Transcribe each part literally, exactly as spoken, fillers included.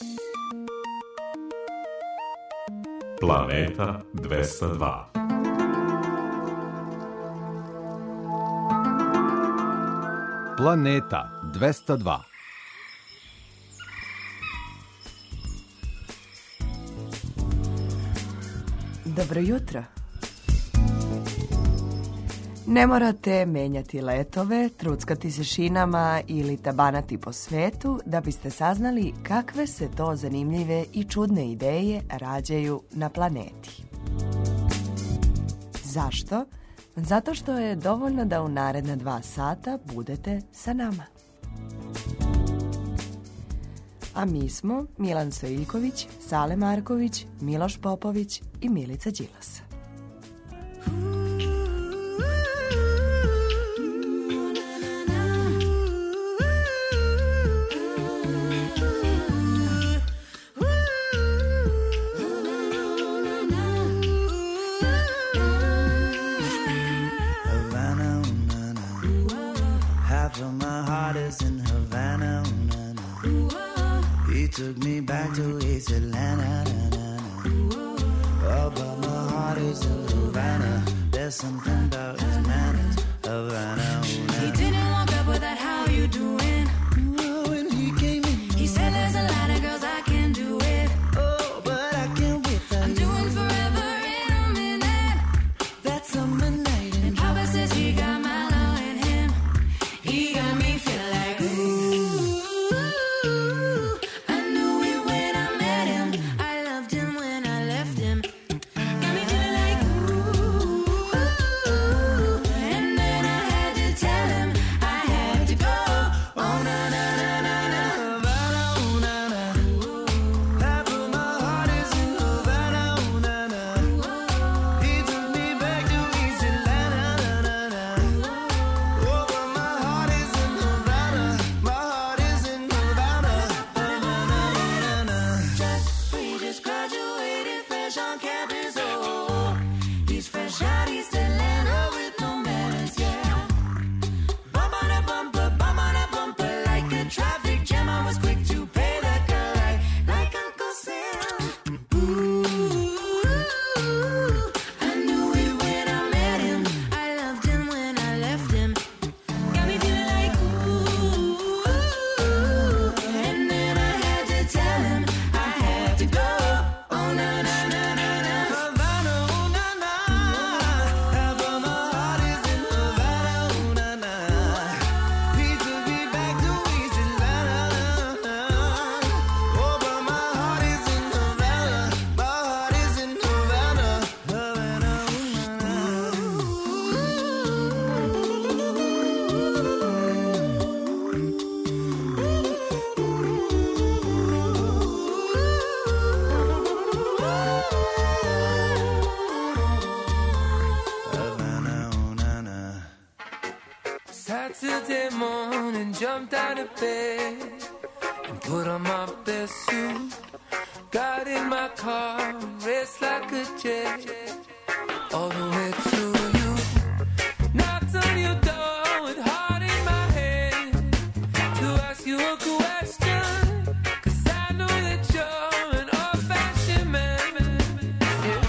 Planeta dvesta dva. Planeta dvesta dva. Dobro jutro. Ne morate menjati letove, truckati se šinama ili tabanati po svetu da biste saznali kakve se to zanimljive i čudne ideje rađaju na planeti. Zašto? Zato što je dovoljno da u naredna dva sata budete sa nama. A mi smo Milan Stojiljković, Sale Marković, Miloš Popović i Milica Đilas. Took me back to East Atlanta, na, na, na. Oh, but my heart is in Havana. There's something about his manners, Havana. He didn't walk up with that, how you doing? Oh, when he came in, he said there's a lot of girls I can do it. Oh, but I can't wait for I'm you. doing forever in a minute. That summer night, And Papa says he got Milo in him. He got me feeling like ooh. Saturday morning, jumped out of bed and put on my best suit. Got in my car, raced like a jet all the way to you. Knocked on your door with heart in my hand to ask you a question, 'cause I know that you're an old-fashioned man. Yeah.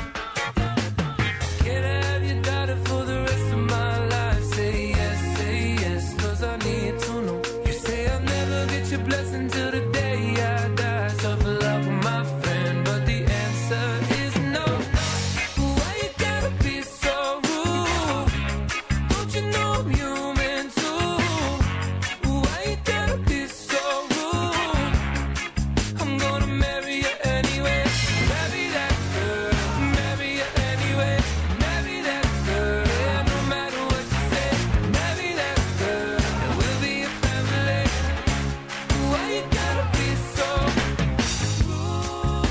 Can I have your daughter for the rest of my life? Say yes, say yes, 'cause I need to know. You say I'll never get your blessing till the day I die. Suffer love with my friend, but the answer is no. Why you gotta be so rude? Don't you know I'm human too? Why you gotta be so rude? I'm gonna marry you anyway. Marry that girl, marry you anyway. Marry that girl, yeah, no matter what you say. Marry that girl, and we'll be a family. Why you gotta be so rude?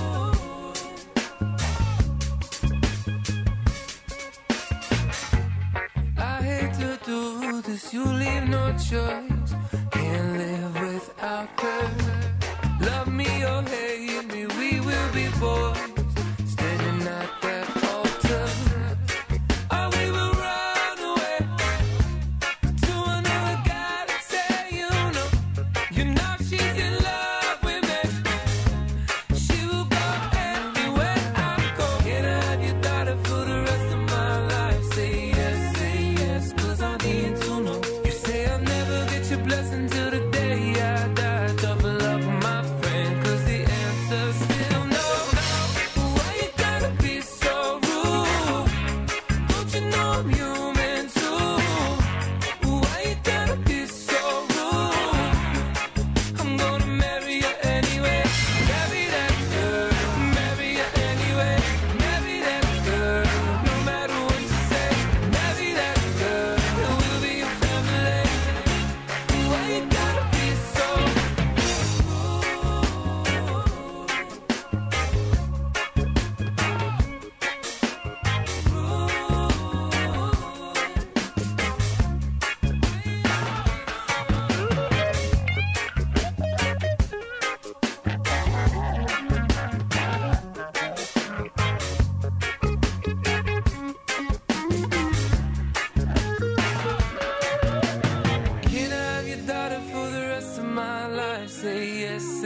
I hate to do this, you leave no choice. Can't live without her. Love me or hate me, we will be boys. Standing at that altar. Or we will run away to another guy that say you know. You know she's in love with me.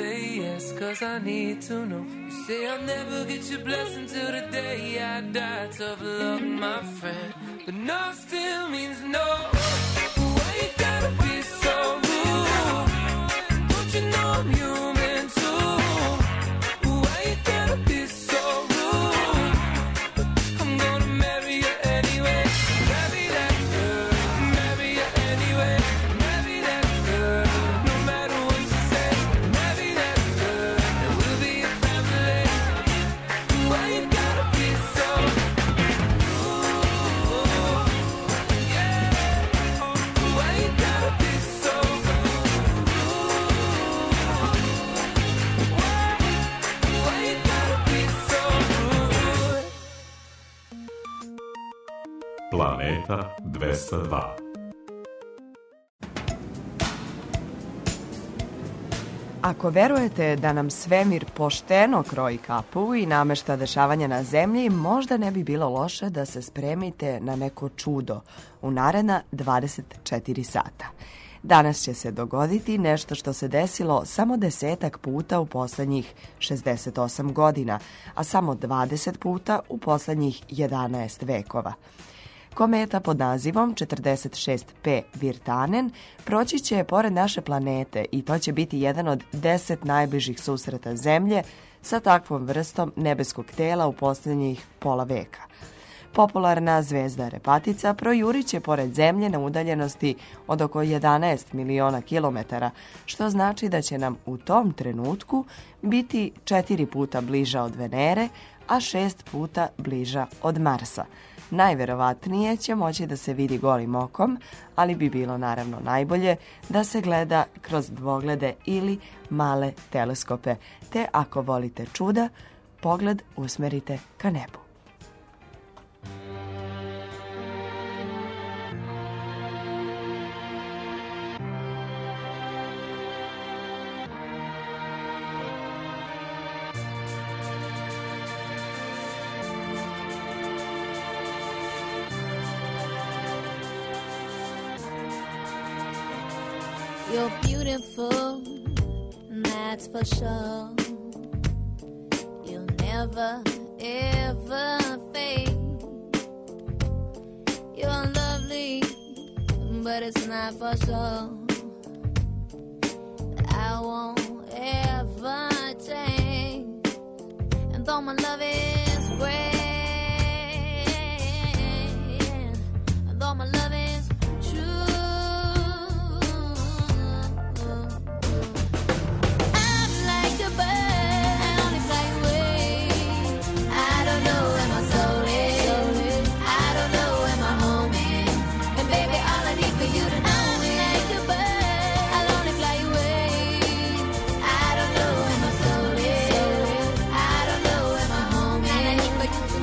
say yes, cause I need to know. You say I'll never get your blessing till the day I die. Tough luck, my friend, but no still means no. Why you gotta be so rude? Don't you know I'm human too? Why you gotta be so rude? I'm gonna marry you anyway. Marry that girl, marry you anyway. Marry that girl, no matter what you say. Marry that girl, and we'll be a family. Why you gotta be so rude? Yeah. Why you gotta be so rude? Why? Why you gotta be so rude? Planeta dvesta dva. Ako verujete da nam svemir pošteno kroji kapu i namešta dešavanja na zemlji, možda ne bi bilo loše da se spremite na neko čudo u naredna dvadeset četiri sata. Danas će se dogoditi nešto što se desilo samo desetak puta u poslednjih šezdeset osam godina, a samo dvadeset puta u poslednjih jedanaest vekova. Kometa pod nazivom četrdeset šest P Virtanen proći će pored naše planete i to će biti jedan od deset najbližih susreta Zemlje sa takvom vrstom nebeskog tela u posljednjih pola veka. Popularna zvezda Repatica projurit će pored Zemlje na udaljenosti od oko jedanaest miliona kilometara, što znači da će nam u tom trenutku biti četiri puta bliža od Venere, a šest puta bliža od Marsa. Najverovatnije će moći da se vidi golim okom, ali bi bilo naravno najbolje da se gleda kroz dvoglede ili male teleskope, te ako volite čuda, pogled usmerite ka nebu. You're beautiful, and that's for sure. You'll never, ever fade. You're lovely, but it's not for sure. I won't ever change. And though my love is great, and though my love is true, but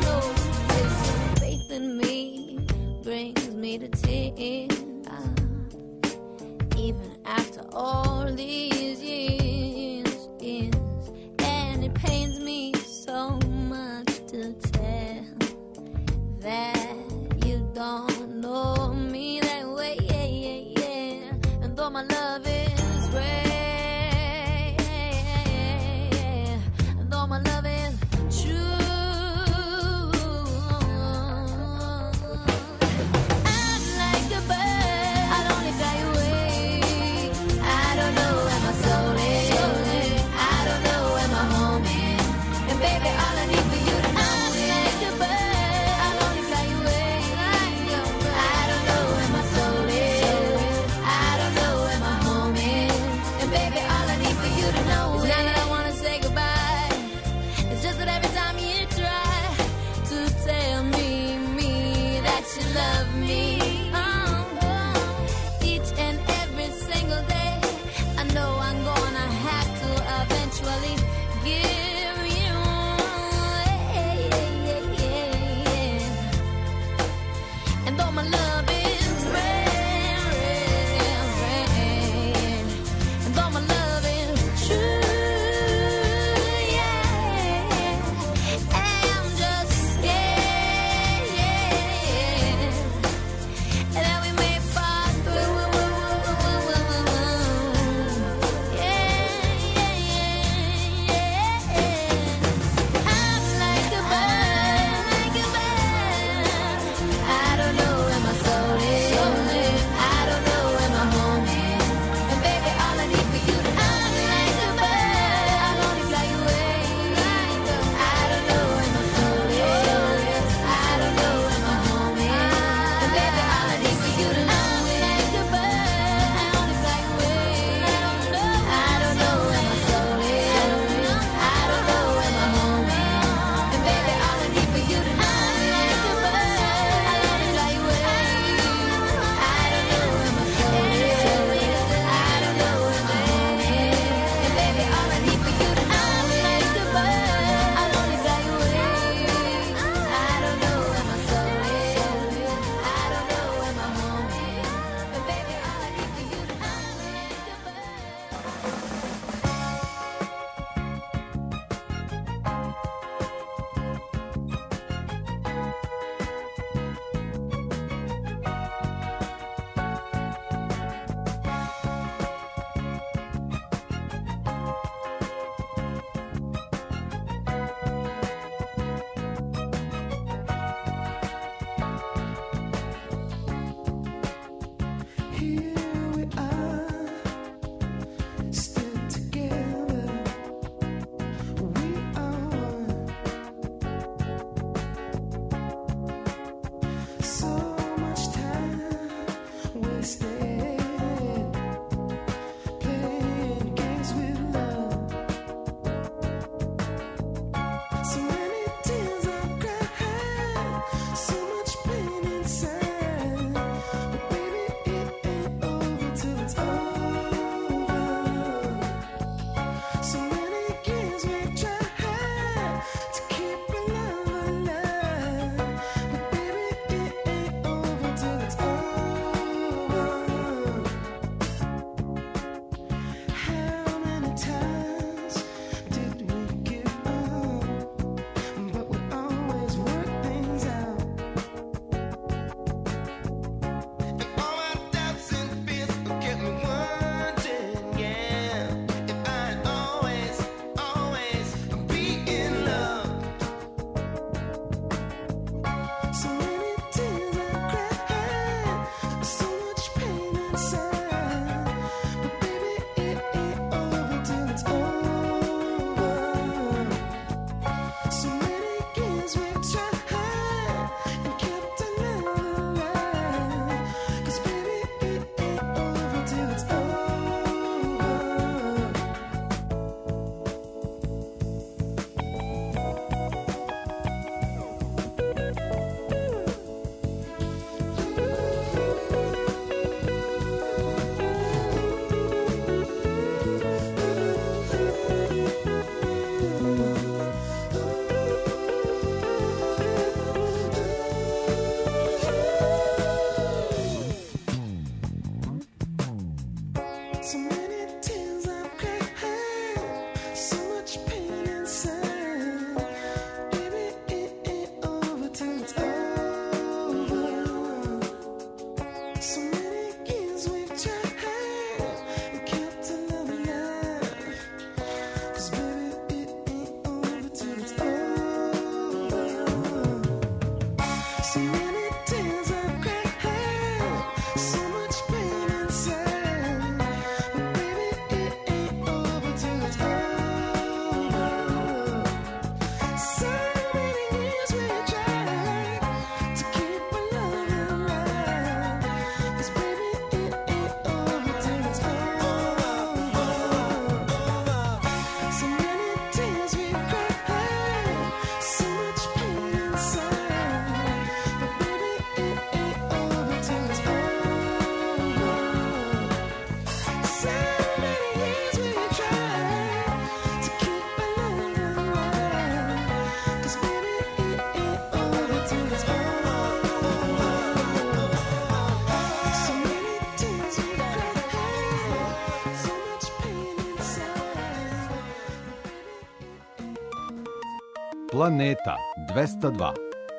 Planeta dvesta dva.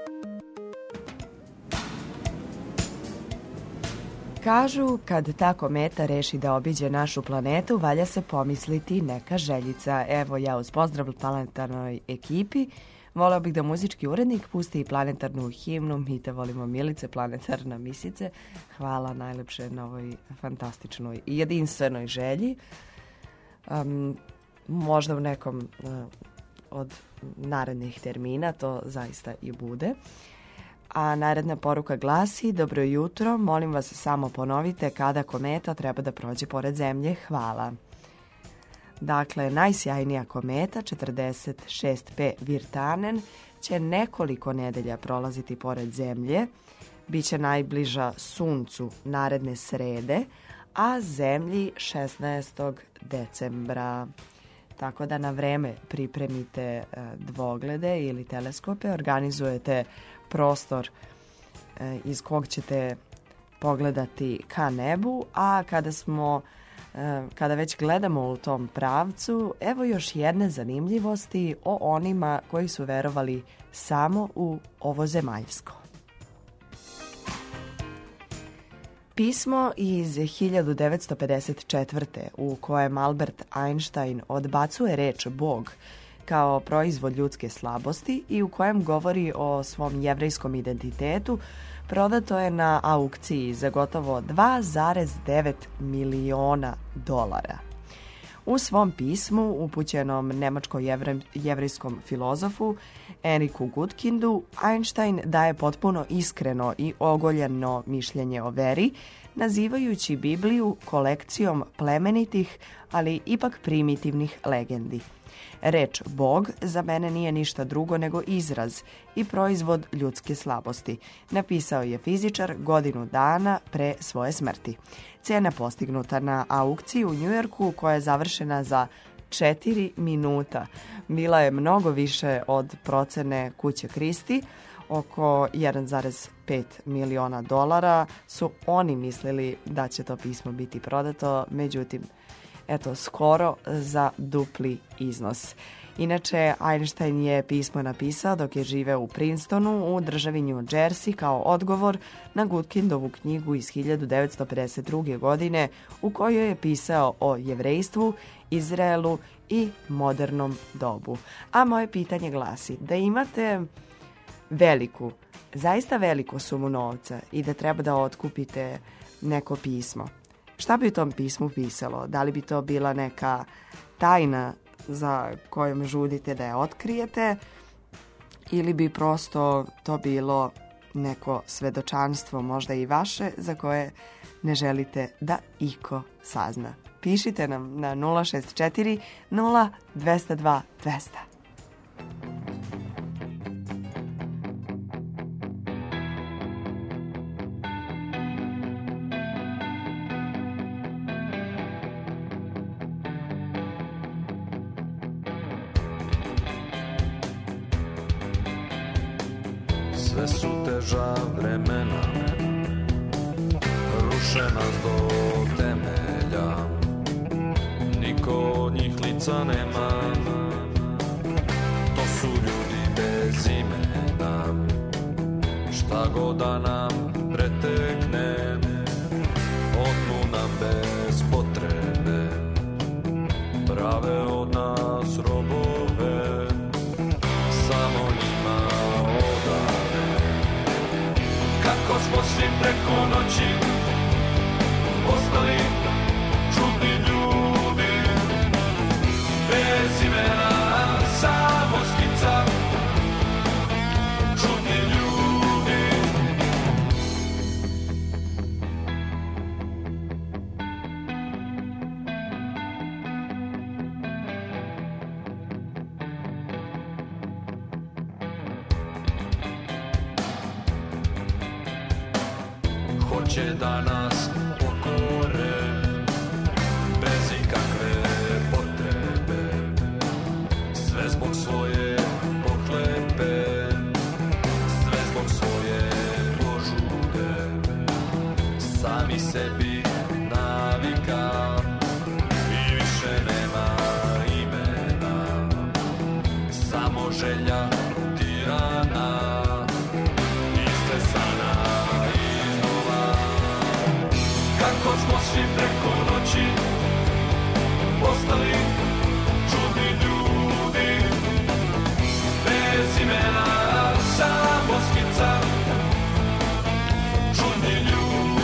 Kažu, kad ta kometa reši da obiđe našu planetu, valja se pomisliti neka željica. Evo, ja uz pozdrav planetarnoj ekipi voleo bih da muzički urednik pusti i planetarnu himnu Mi te volimo Milice, planetarna misice. Hvala najlepše na ovoj fantastičnoj i jedinstvenoj želji. Um, možda u nekom uh, od narednih termina to zaista i bude. A naredna poruka glasi: dobro jutro, molim vas samo ponovite kada kometa treba da prođe pored Zemlje. Hvala. Dakle, najsjajnija kometa četrdeset šest P Virtanen će nekoliko nedelja prolaziti pored Zemlje. Biće najbliža Suncu naredne srede, a Zemlji šesnaestog decembra. Tako da na vreme pripremite dvoglede ili teleskope, organizujete prostor iz kog ćete pogledati ka nebu, a kada smo kada već gledamo u tom pravcu, evo još jedne zanimljivosti o onima koji su verovali samo u ovozemaljsko. Pismo iz hiljadu devetsto pedeset četvrte u kojem Albert Einstein odbacuje reč Bog kao proizvod ljudske slabosti i u kojem govori o svom jevrejskom identitetu, prodato je na aukciji za gotovo dva zarez devet miliona dolara. U svom pismu, upućenom nemačko-jevrejskom filozofu Eriku Gutkindu, Einstein daje potpuno iskreno i ogoljeno mišljenje o veri, nazivajući Bibliju kolekcijom plemenitih, ali ipak primitivnih legendi. Reč Bog za mene nije ništa drugo nego izraz i proizvod ljudske slabosti, napisao je fizičar godinu dana pre svoje smrti. Cena postignuta na aukciji u Njujorku, koja je završena za četiri minuta, bila je mnogo više od procene kuće Kristi, oko jedan zarez pet miliona dolara. Su oni mislili da će to pismo biti prodato, međutim, eto, skoro za dupli iznos. Inače, Einstein je pismo napisao dok je živeo u Princetonu u državi New Jersey kao odgovor na Gutkindovu knjigu iz hiljadu devetsto pedeset druge. godine u kojoj je pisao o jevrejstvu, Izraelu i modernom dobu. A moje pitanje glasi: da imate veliku, zaista veliku sumu novca i da treba da otkupite neko pismo, šta bi u tom pismu pisalo? Da li bi to bila neka tajna za kojom žudite da je otkrijete ili bi prosto to bilo neko svedočanstvo, možda i vaše, za koje ne želite da iko sazna? Pišite nam na nula šest četiri nula dvesta dva dvesta. Sve su teža vremena, ruše nas do temelja, niko od njih lica nema, to su ljudi bez imena, šta god da nam pretekne, otmu nam bez potrebe, prave od nas robove, samo njima kako smo svi preko noći postali čudni ljudi, bez imena, samo skica, čudni ljudi. Hoće da nas pokore bez ikakve potrebe, sve zbog svoje pohlepe, sve zbog svoje požude, sami sebi navika i više nema imena, samo želja tirana, istresana iznova. Kako smo svi preko noći postali čudni ljudi, bez imena, samo skica, čudni ljudi.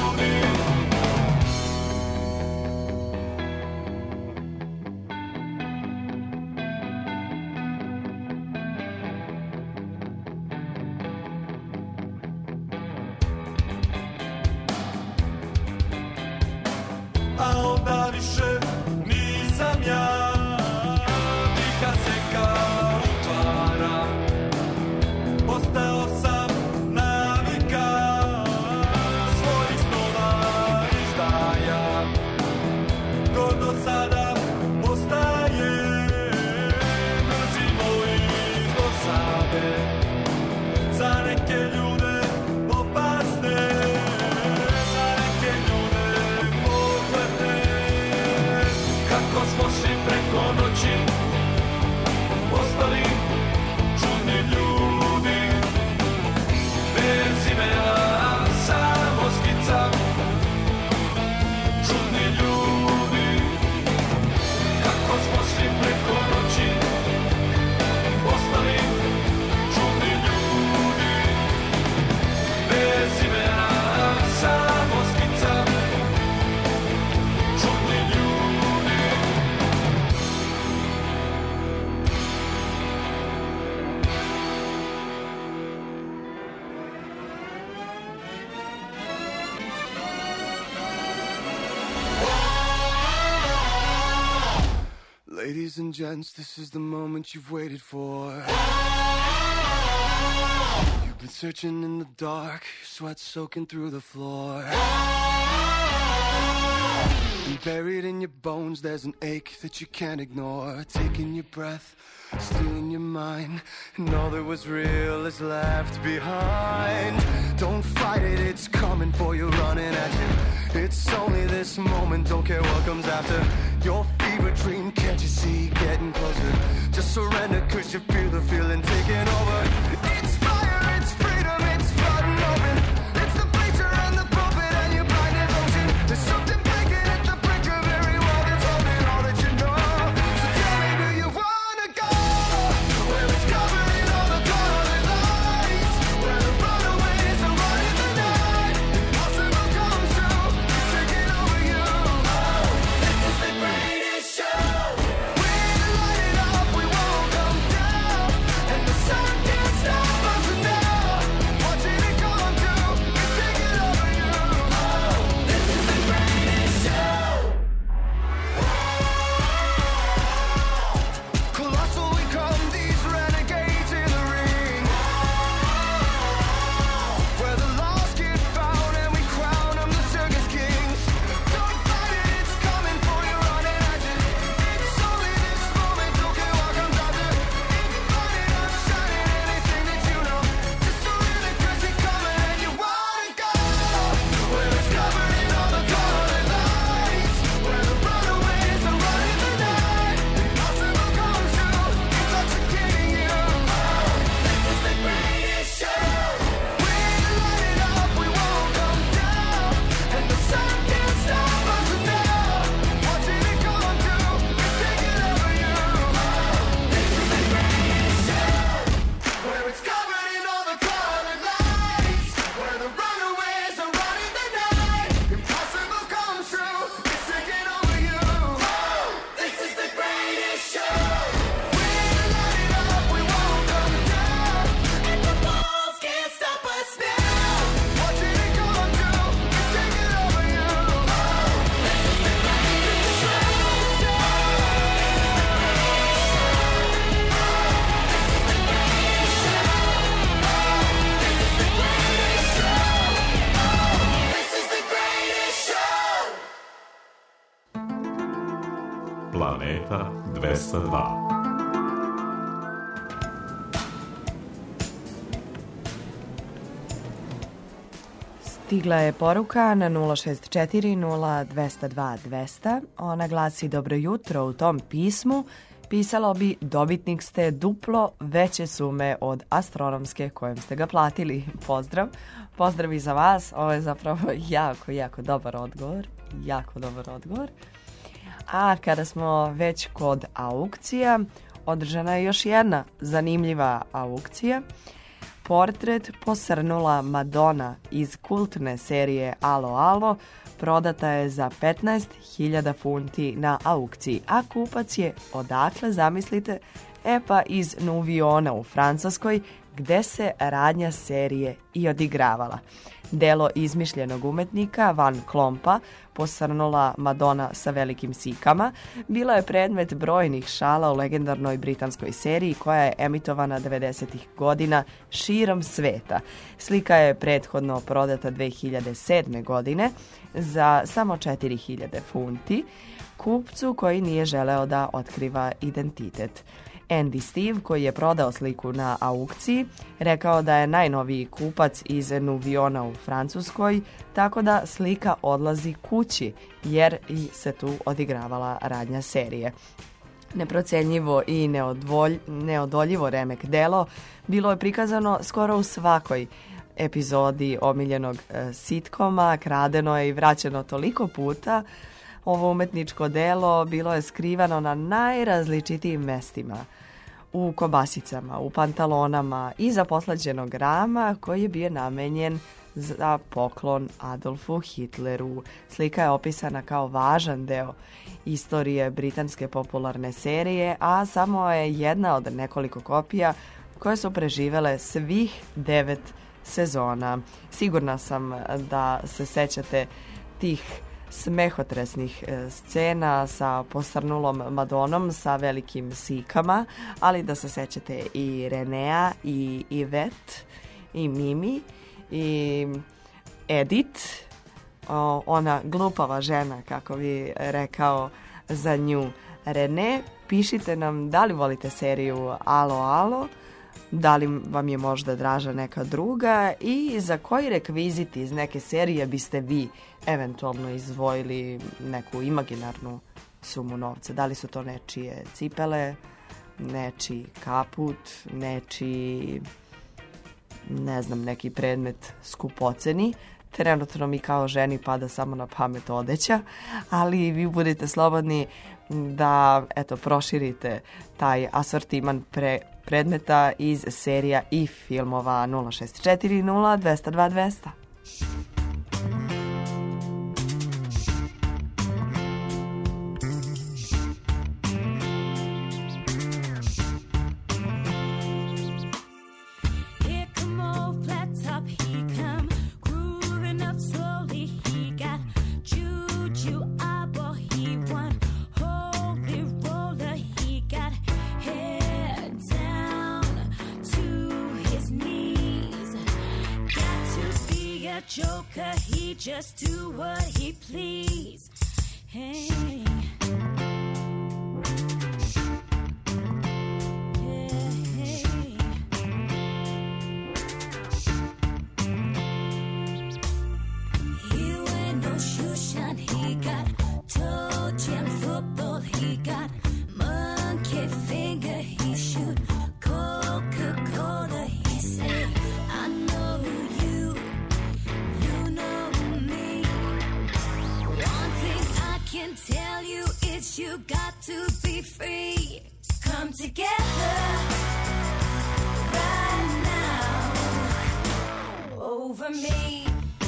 A onda više nisam ja, dika se kao utvara, postao sam navika svojih snova izdaja. Ko do sada postaje, mrzimo ih do same, za neke ljude opasne, za neke ljude pogledne. Kako smo svi preko noći postali čudni ljudi, bez imena, samo skica, čudni ljudi. Kako smo svi preko noći postali čudni ljudi, bez imena, samo skica, čudni ljudi. Ladies and gents, this is the moment you've waited for. You've been searching in the dark, your sweat soaking through the floor. And buried in your bones, there's an ache that you can't ignore. Taking your breath, stealing your mind, and all that was real is left behind. Don't fight it, it's coming for you, running at you. It's only this moment, don't care what comes after. Your fever dream, can't you see, getting closer. Just surrender, cause you feel the feeling taking over. It's fire, it's freedom, it's flooding open. It's the bleacher and the pulpit and your blind devotion. There's something breaking at the brink of every wall that's holding all that you know. So tell me, do you wanna go where it's covered in all the colored lights, where the runaways are running the night? Impossible comes true, it's taking over you. This is the greatest show. We light it up, we won't come down, and the sun can't stop us now. Watching it come true, it's taking over you. This is the greatest show. Colossal we come, these renegades in the ring, where the lost get found and we crown them the circus kings. Don't fight it, it's coming for you, running at you. It's only this moment, don't care what comes after. It's burning up, shining anything that you know. Just surrender, cause you're coming and you wanna go where it's covered in all the colored lights, where the runaways are running the night. Impossible comes true, intoxicating you. This is the greatest show. We light it up, we won't come down, and the sun can't stop us now. Watching it come true, it's taking over you. This is the greatest show, where it's covered in all the colored lights, where the runaways are running the night. Impossible comes true, it's taking over you. This is the greatest show. We light it up, we won't come down, and the walls can't stop us now. Watching it come true, it's taking over you. This is the greatest show. This is the greatest show. Planeta dvesta dva. Stigla je poruka na nula šest četiri nula dva nula dva dva. Ona glasi: dobro jutro. U tom pismu pisalo bi dobitnik ste duplo veće sume od astronomske kojem ste ga platili. Pozdrav. Pozdrav i za vas. Ovo je zapravo jako, jako dobar odgovor. Jako dobar odgovor. A kada smo već kod aukcija, održana je još jedna zanimljiva aukcija. Portret posrnula Madonna iz kultne serije Alo Alo prodata je za petnaest hiljada funti na aukciji, a kupac je odakle, zamislite, e pa iz Nuviona u Francuskoj, gde se radnja serije i odigravala. Delo izmišljenog umetnika Van Klompa, posrnula Madonna sa velikim sikama, bila je predmet brojnih šala u legendarnoj britanskoj seriji koja je emitovana devedesetih godina širom sveta. Slika je prethodno prodata dve hiljade sedme. godine za samo četiri hiljade funti, kupcu koji nije želeo da otkriva identitet. Andy Steve, koji je prodao sliku na aukciji, rekao da je najnoviji kupac iz Nuviona u Francuskoj, tako da slika odlazi kući, jer i se tu odigravala radnja serije. Neprocenjivo i neodvolj, neodoljivo remek delo bilo je prikazano skoro u svakoj epizodi omiljenog e, sitkoma, kradeno je i vraćeno toliko puta. Ovo umetničko delo bilo je skrivano na najrazličitijim mestima. U kobasicama, u pantalonama, iza poslađenog rama koji je bio namenjen za poklon Adolfu Hitleru. Slika je opisana kao važan deo istorije britanske popularne serije, a samo je jedna od nekoliko kopija koje su preživele svih devet sezona. Sigurna sam da se sećate tih smehotresnih scena sa posrnulom Madonom sa velikim sikama, ali da se sećate i Renea i Ivet i Mimi i Edith, o, ona glupava žena, kako bi rekao za nju Rene. Pišite nam da li volite seriju Alo Alo, da li vam je možda draža neka druga i za koji rekvizit iz neke serije biste vi eventualno izdvojili neku imaginarnu sumu novca. Da li su to nečije cipele, nečiji kaput, nečiji, ne znam, neki predmet skupoceni. Trenutno mi kao ženi pada samo na pamet odeća, ali vi budete slobodni da eto proširite taj asortiman pre predmeta iz serija i filmova. Nula šest četiri nula dvesta dva dvesta. Joker, he just do what he please. Hey. Yeah, hey. He wear no shoe shine, he got toe jam football, he got monkey finger, he shoot Coca-Cola, he say, I know you. Can tell you it's you got to be free. Come together right now over me.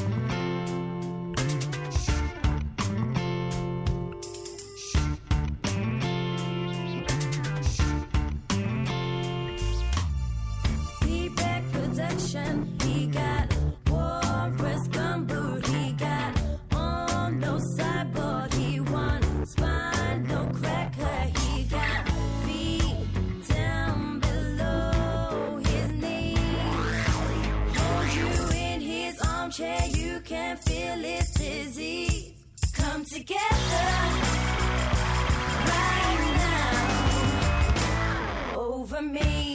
Feedback production, he got Walrus Gumboot, he got on no cyborg. Spine, no cracker, he got feet down below his knees. Hold you in his armchair, you can feel his disease. Come together right now over me.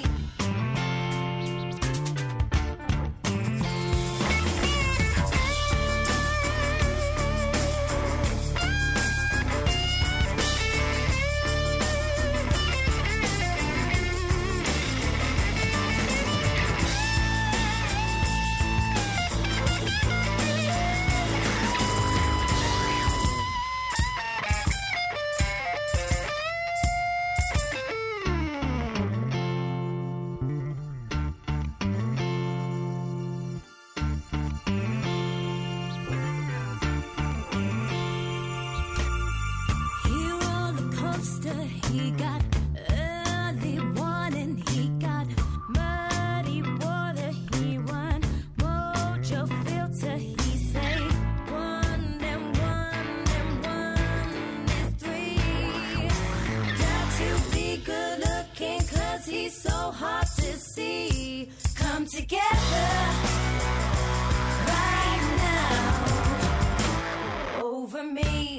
so hard to see. Come together right now over me.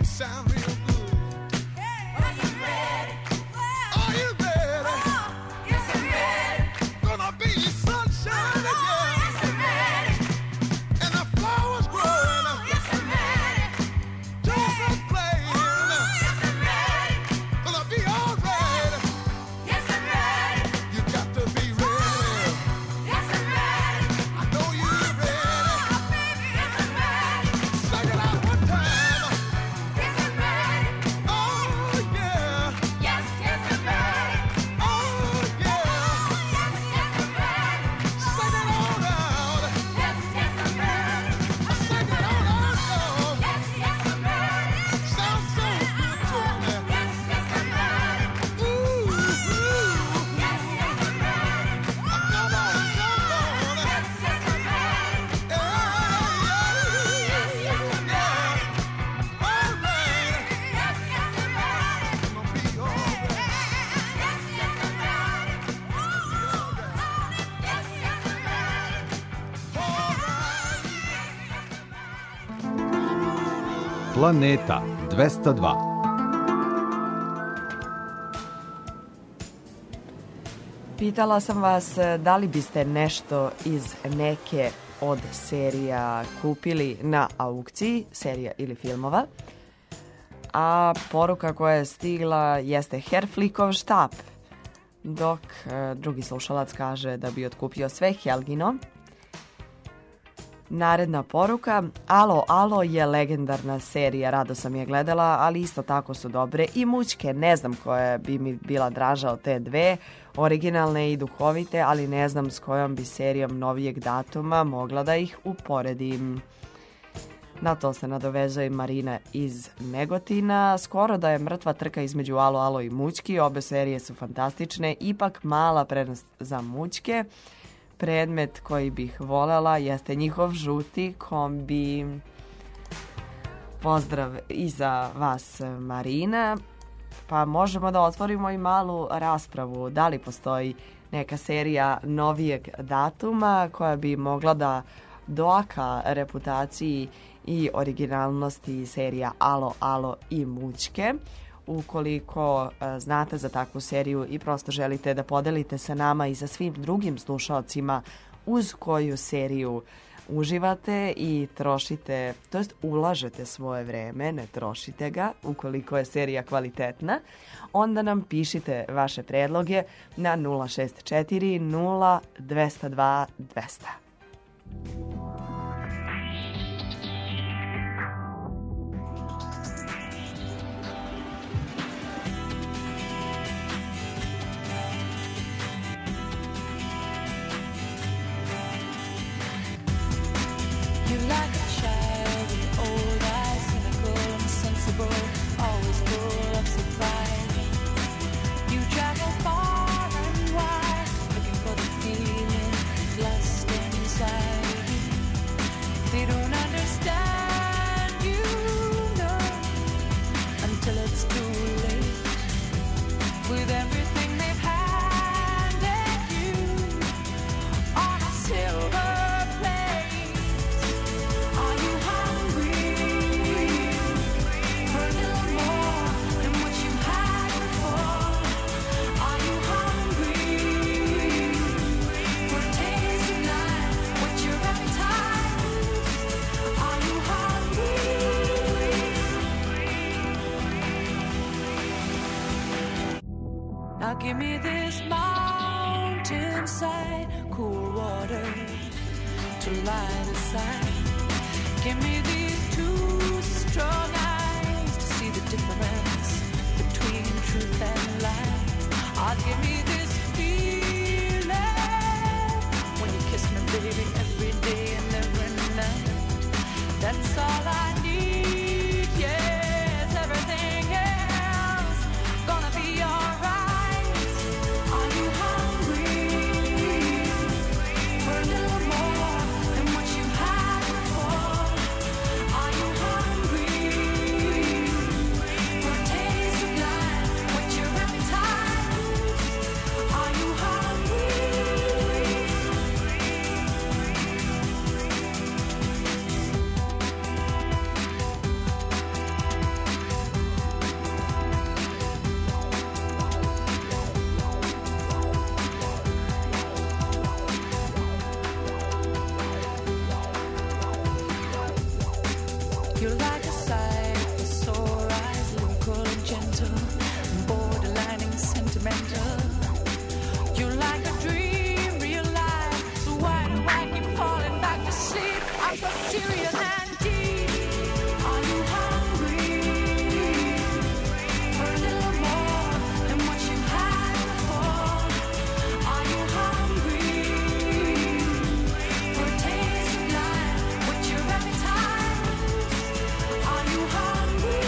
Sound real good. Are you ready? Planeta dvesta dva. Pitala sam vas da li biste nešto iz neke od serija kupili na aukciji, serija ili filmova. A poruka koja je stigla jeste Herflikov štap, dok e, drugi slušalac kaže da bi otkupio sve Helgino. Naredna poruka, Alo, alo je legendarna serija, rado sam je gledala, ali isto tako su dobre i mućke, ne znam koja bi mi bila draža od te dve, originalne i duhovite, ali ne znam s kojom bi serijom novijeg datuma mogla da ih uporedim. Na to se nadovezuje Marina iz Negotina. Skoro da je mrtva trka između Alo, alo i mućki, obe serije su fantastične, ipak mala prednost za mućke. Predmet koji bih voljela jeste njihov žuti kombi. Pozdrav i za vas, Marina. Pa možemo da otvorimo i malu raspravu. Da li postoji neka serija novijeg datuma koja bi mogla da doaka reputaciji i originalnosti serija Alo, alo i mućke? Ukoliko e, znate za takvu seriju i prosto želite da podelite sa nama i sa svim drugim slušalcima uz koju seriju uživate i trošite, to jest ulažete svoje vreme, ne trošite ga, ukoliko je serija kvalitetna, onda nam pišite vaše predloge na nula šest četiri nula dvesta dva dvesta. You're like a child with old eyes, cynical and sensible, always full of surprise. You travel far and wide, looking for the feeling lost inside. They don't understand you, no, until it's too late. With everything they've handed you on a silver Now give me this mountainside, cool water to lie beside. Give me these two strong eyes to see the difference between truth and lies. I'll give me this feeling when you kiss me, baby, every day and every night. That's all I need, yes, everything else gonna be alright. You're like a sight for sore eyes, lyrical and gentle, borderline sentimental. You're like a dream, real life, so wide awake, keep falling back to sleep. I'm so serious and deep. Are you hungry for a little more than what you've had before? Are you hungry for a taste of life, with your appetite? Are you hungry?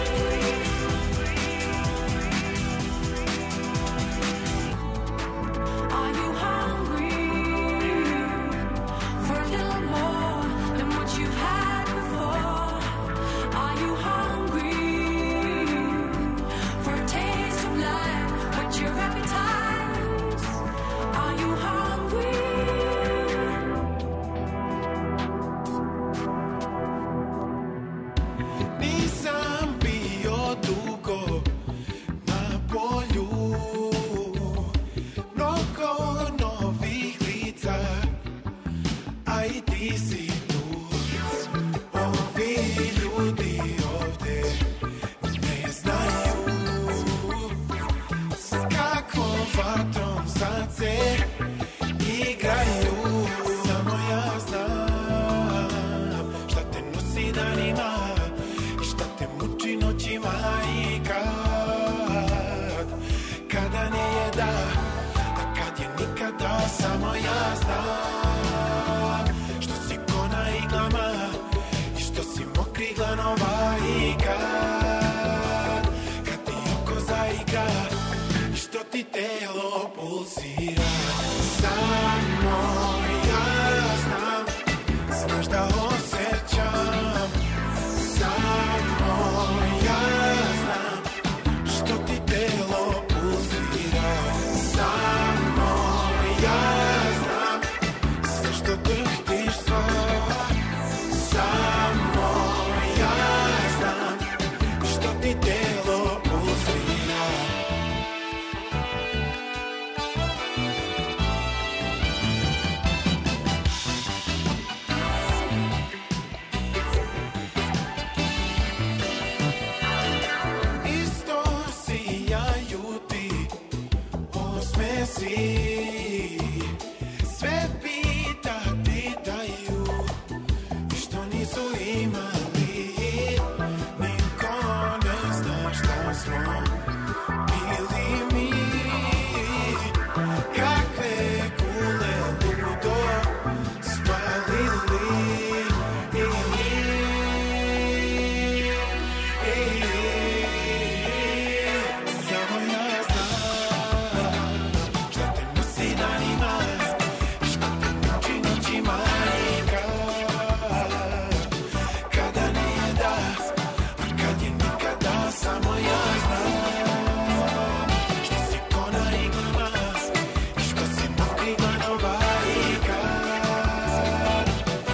Are you hungry for a little more than what you've had? kada nije da, a kad je nikada, samo ja znam. Što si ko na iglama i što si mokri glanova i kad, kad ti oko zaigra i što ti telo pulsira. Samo ja znam, znaš da osjećam. Samo ja znam što ti telo pulsira. Samo ja znam sve što drhtiš sva. Samo ja znam što ti telo pulsira. Isto sijaju ti osmesi, sve pita pitaju što nisu imali. Niko ne zna šta smo bili mi, kakve kule ludo spalili. Samo ja znam šta te nosi danima, šta te muči noćima i kad, kada nije da, a kad je nikada, samo ja znam. Što si ko na iglama i što si mokri glanova i kad,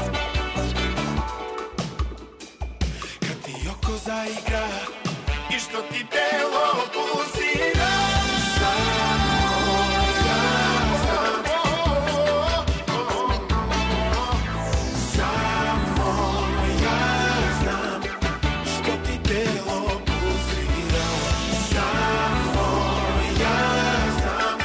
kad ti oko zaigra i što ti telo pulsira. Samo ja znam, samo ja znam što ti telo pulsira. Samo ja znam,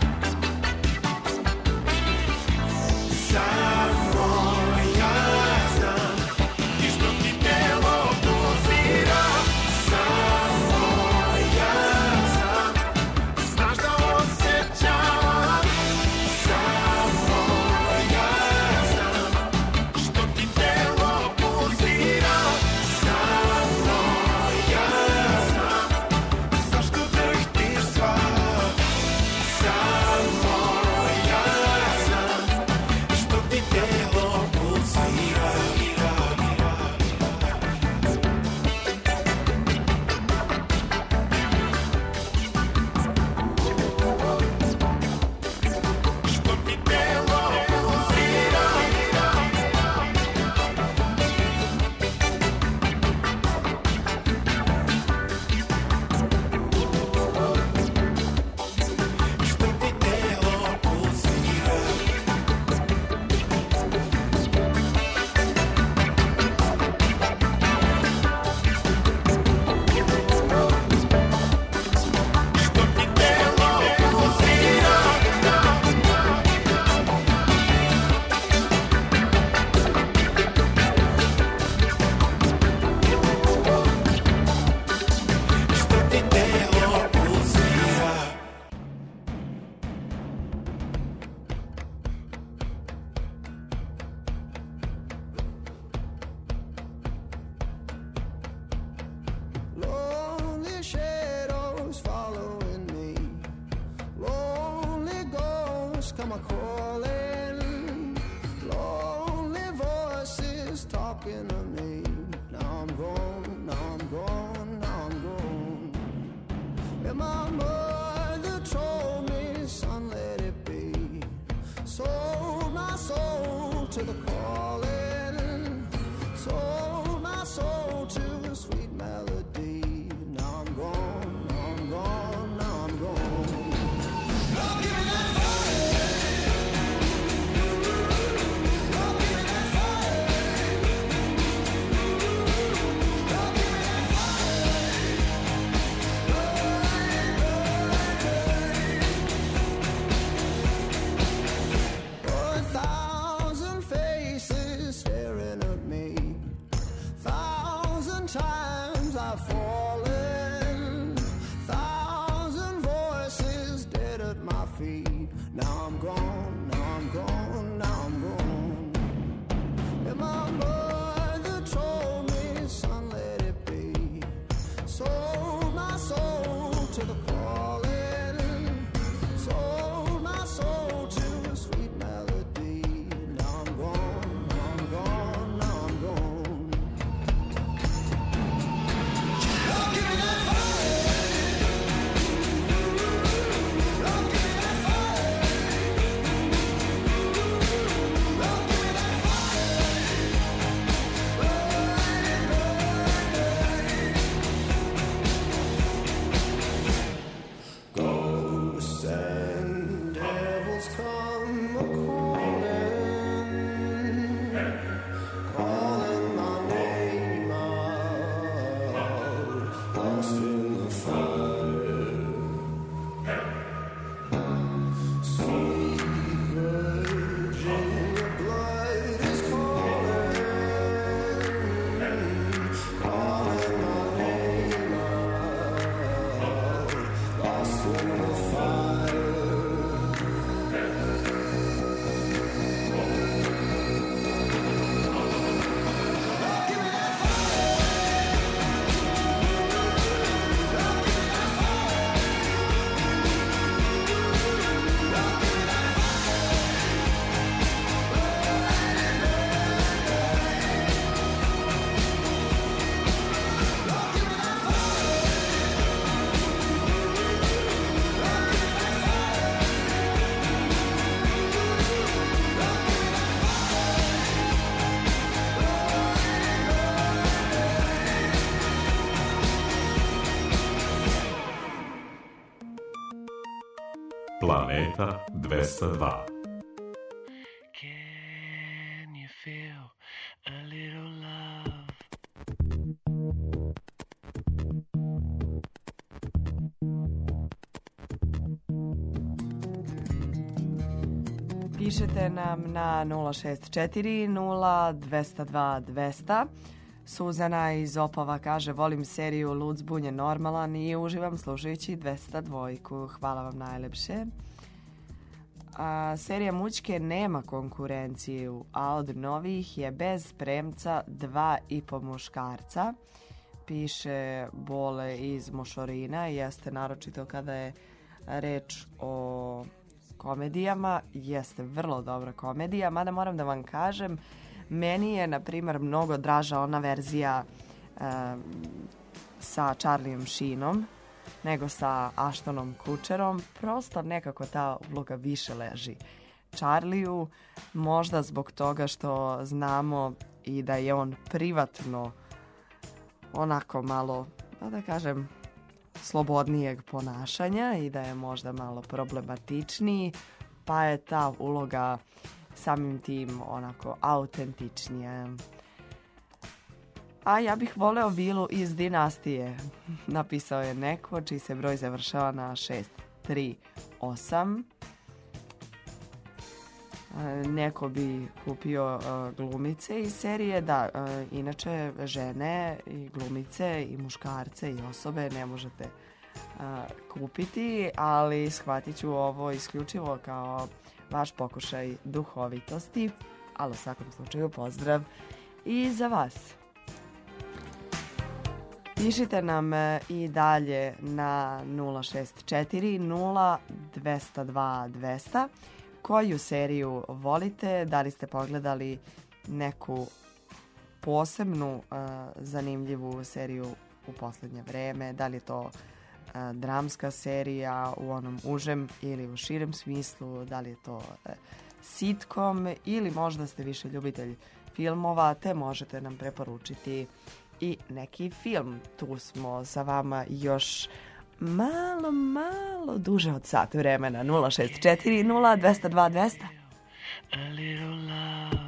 samo ja znam i što ti telo pulsira. Samo ja znam, znaš da osjećam. Samo ja znam što ti telo pulsira. Samo ja znam zašto drhtiš sva. Samo ja znam što ti telo pulsira. Što ti telo pulsira. Što ti telo pulsira. Što ti telo pulsira. Što ti telo pulsira. Lonely shadows following me. Lonely ghosts come a calling. Lonely voices talking to me. Now I'm gone, now I'm gone, now I'm gone. And my mother told me, son, let it be. Sold my soul to the calling. Sold my soul to a sweet melody. Now I'm gone, now I'm gone, now I'm gone. Don't give me that fire. Don't give me that fire. Don't give me that fire. A thousand faces feet. Now I'm gone, now I'm gone, now I'm gone. And my mother told me, son, let it be. Sold my soul to the calling. Sold my soul to a sweet melody. Now I'm gone, now I'm gone, now I'm gone. Don't give me that fire. Don't give me that fire. Don't give me that fire. Ghosts and devils come a-calling, calling my name out, lost in the fire. Sweet Virginia blood is calling, calling my name out, lost in the fire. Planeta dvesta dva. Can you feel a little love? Pišete nam na nula šest četiri nula dvesta dva dvesta. Suzana iz Opava kaže, volim seriju Lud, zbunjen, normalan i uživam slušajući dvesta dva. Hvala vam najlepše. A, serija Mućke nema konkurenciju, a od novih je bez premca dva i po muškarca. Piše Bole iz Mošorina, jeste naročito kada je reč o komedijama, jeste vrlo dobra komedija, mada moram da vam kažem, meni je, na primjer, mnogo draža ona verzija e, sa Charlijem Sheenom nego sa Ashtonom Kutcherom. Prosto nekako ta uloga više leži Charliju, možda zbog toga što znamo i da je on privatno onako malo, da kažem, slobodnijeg ponašanja i da je možda malo problematičniji, pa je ta uloga samim tim onako autentičnija. A ja bih voleo vilu iz Dinastije, napisao je neko čiji se broj završava na šest tri osam. Neko bi kupio uh, glumice iz serije, da, uh, inače žene i glumice i muškarce i osobe ne možete uh, kupiti, ali shvatit ću ovo isključivo kao vaš pokušaj duhovitosti, ali u svakom slučaju pozdrav i za vas. Pišite nam i dalje na nula šest četiri nula dvesta dva dvesta. Koju seriju volite? Da li ste pogledali neku posebnu uh, zanimljivu seriju u posljednje vreme? Da li je to uh, dramska serija u onom užem ili u širem smislu? Da li je to uh, sitcom ili možda ste više ljubitelj filmova, te možete nam preporučiti i neki film. Tu smo sa vama još malo, malo duže od sat vremena. Nula šest četiri nula dvesta dva dvesta. A little love.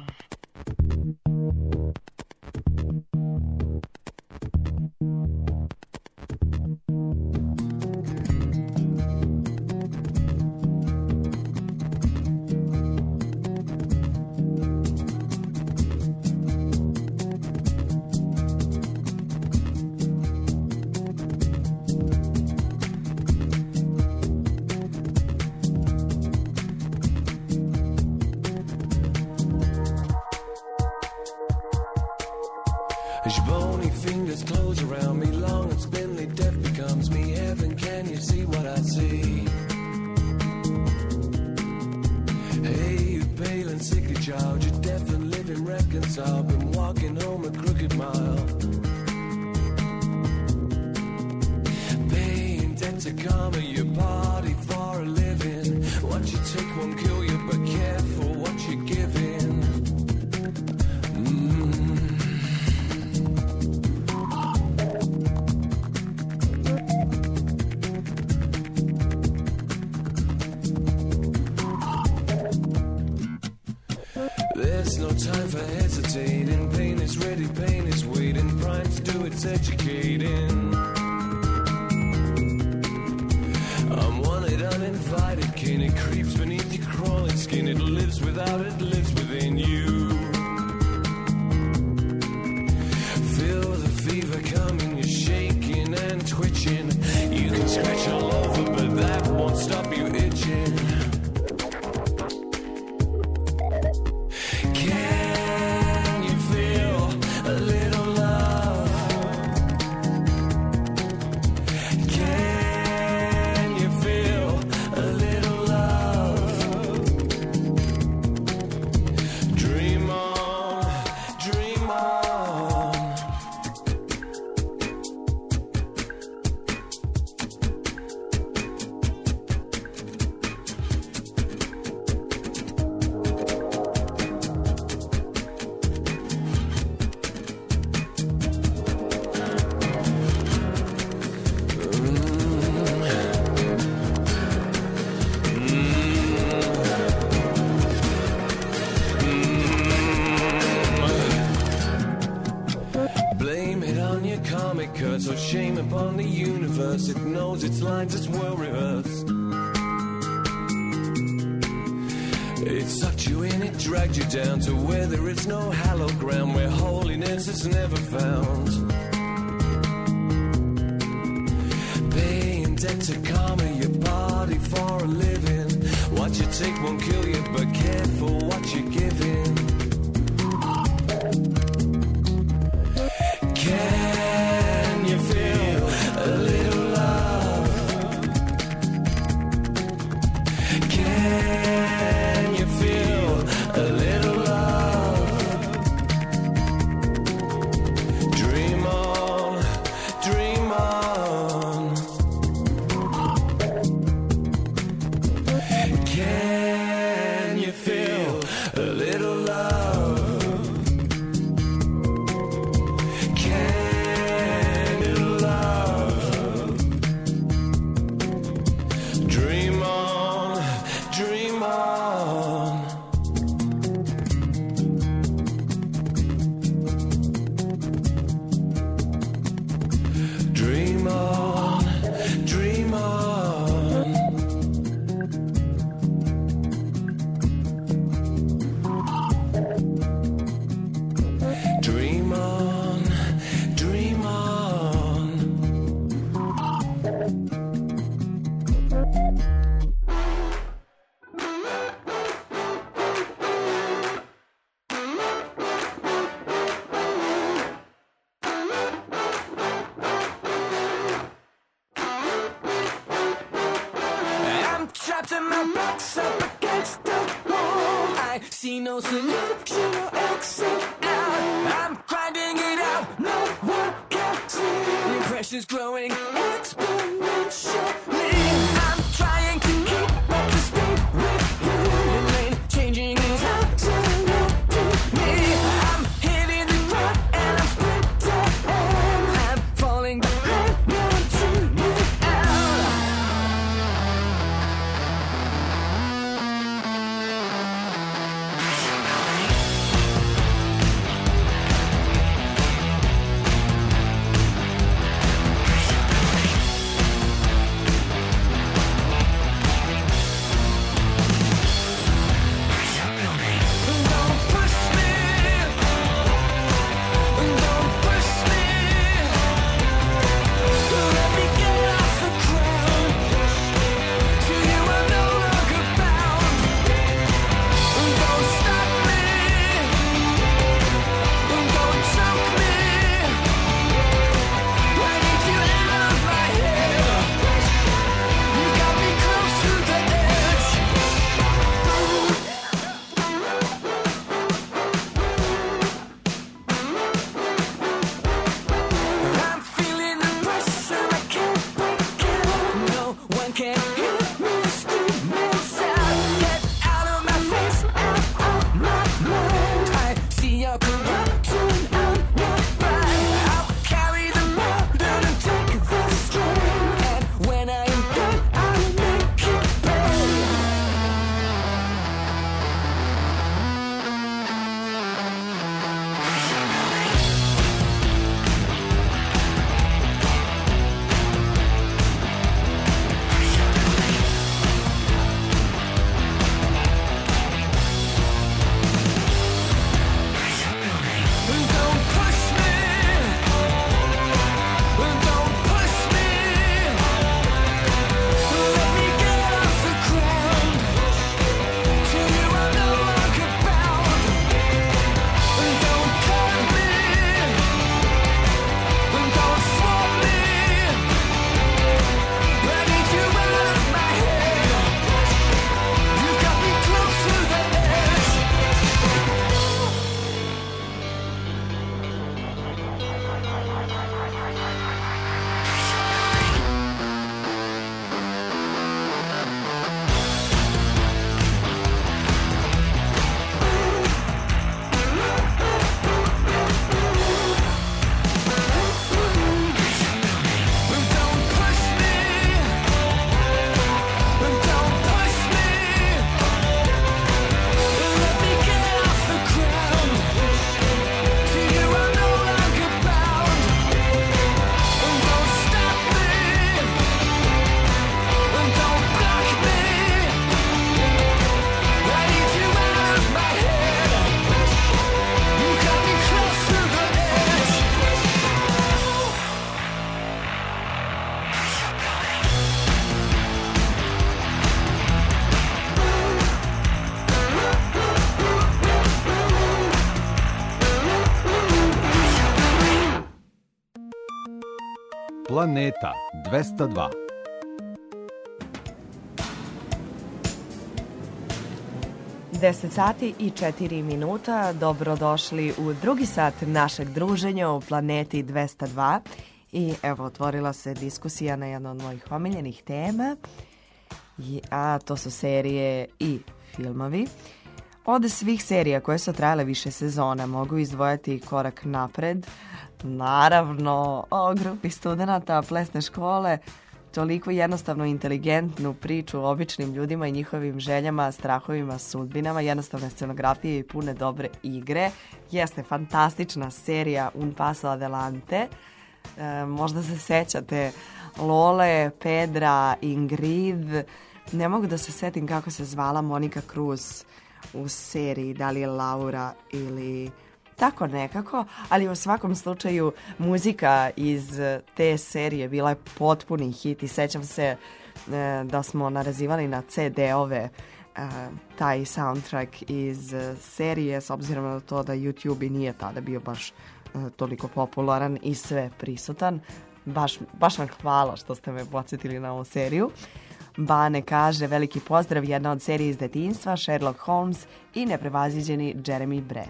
As your bony fingers close around me, long and spindly, death becomes me. Heaven, can you see what I see? Hey, you pale and sickly child, you're deaf and living reconciled, been walking home a crooked mile. Paying debt to karma, your body for a living. What you take won't kill you, but careful what you're giving. Mm. There's no time for hesitating. Pain is ready, pain is waiting. Prime to do its educating. I'm wanted, uninvited kin. It creeps beneath your crawling skin. It lives without, it lives within you. Feel the fever coming, you're shaking and twitching. You can scratch all over, but that won't stop you itching. Can you feel a little love? Can you feel a little love? Dream on, dream on. Blame it on your karmic curse, or shame upon the universe. It knows its lines, it's well rehearsed. It sucked you in, it dragged you down to where there is no hallowed ground, where holiness is never found. Paying debt to karma, your body for a living. What you take won't kill you, but careful what you're giving. Can you feel a little love? Can you feel a little love? Dream on, dream on. Can you feel a little love? Can you love? Dream on, dream on. Dream on, dream on. Dream on, dream on. I'm trapped in my box up against the wall. I see no solution or exit out. I'm grinding it out, no one can see. The pressure's growing exponentially. I'm trying to keep up the speed with you. The lane changing is absolute to me. I'm hitting the ground and I'm sprinting. I'm falling behind, no one to me out. Planeta dvesta dva. deset sati i četiri minuta. Dobrodošli u drugi sat našeg druženja u Planeti dvesta dva. I evo, otvorila se diskusija na jednu od mojih omiljenih tema, a to su serije i filmovi. Od svih serija koje su trajale više sezona mogu izdvojati Korak napred, naravno o grupi studenata plesne škole, toliko jednostavno inteligentnu priču o običnim ljudima i njihovim željama, strahovima, sudbinama, jednostavne scenografije i pune dobre igre. Jeste fantastična serija Un paso adelante. E, možda se sećate Lole, Pedra, Ingrid. Ne mogu da se setim kako se zvala Monika Cruz u seriji, da li je Laura ili tako nekako, ali u svakom slučaju muzika iz te serije bila je potpuni hit i sećam se e, da smo narazivali na ce de-ove e, taj soundtrack iz serije, s obzirom na to da YouTube i nije tada bio baš e, toliko popularan i sve prisutan. Baš, baš vam hvala što ste me podsjetili na ovu seriju. Bane kaže, veliki pozdrav, jedna od serije iz detinjstva, Sherlock Holmes i neprevaziđeni Jeremy Brett.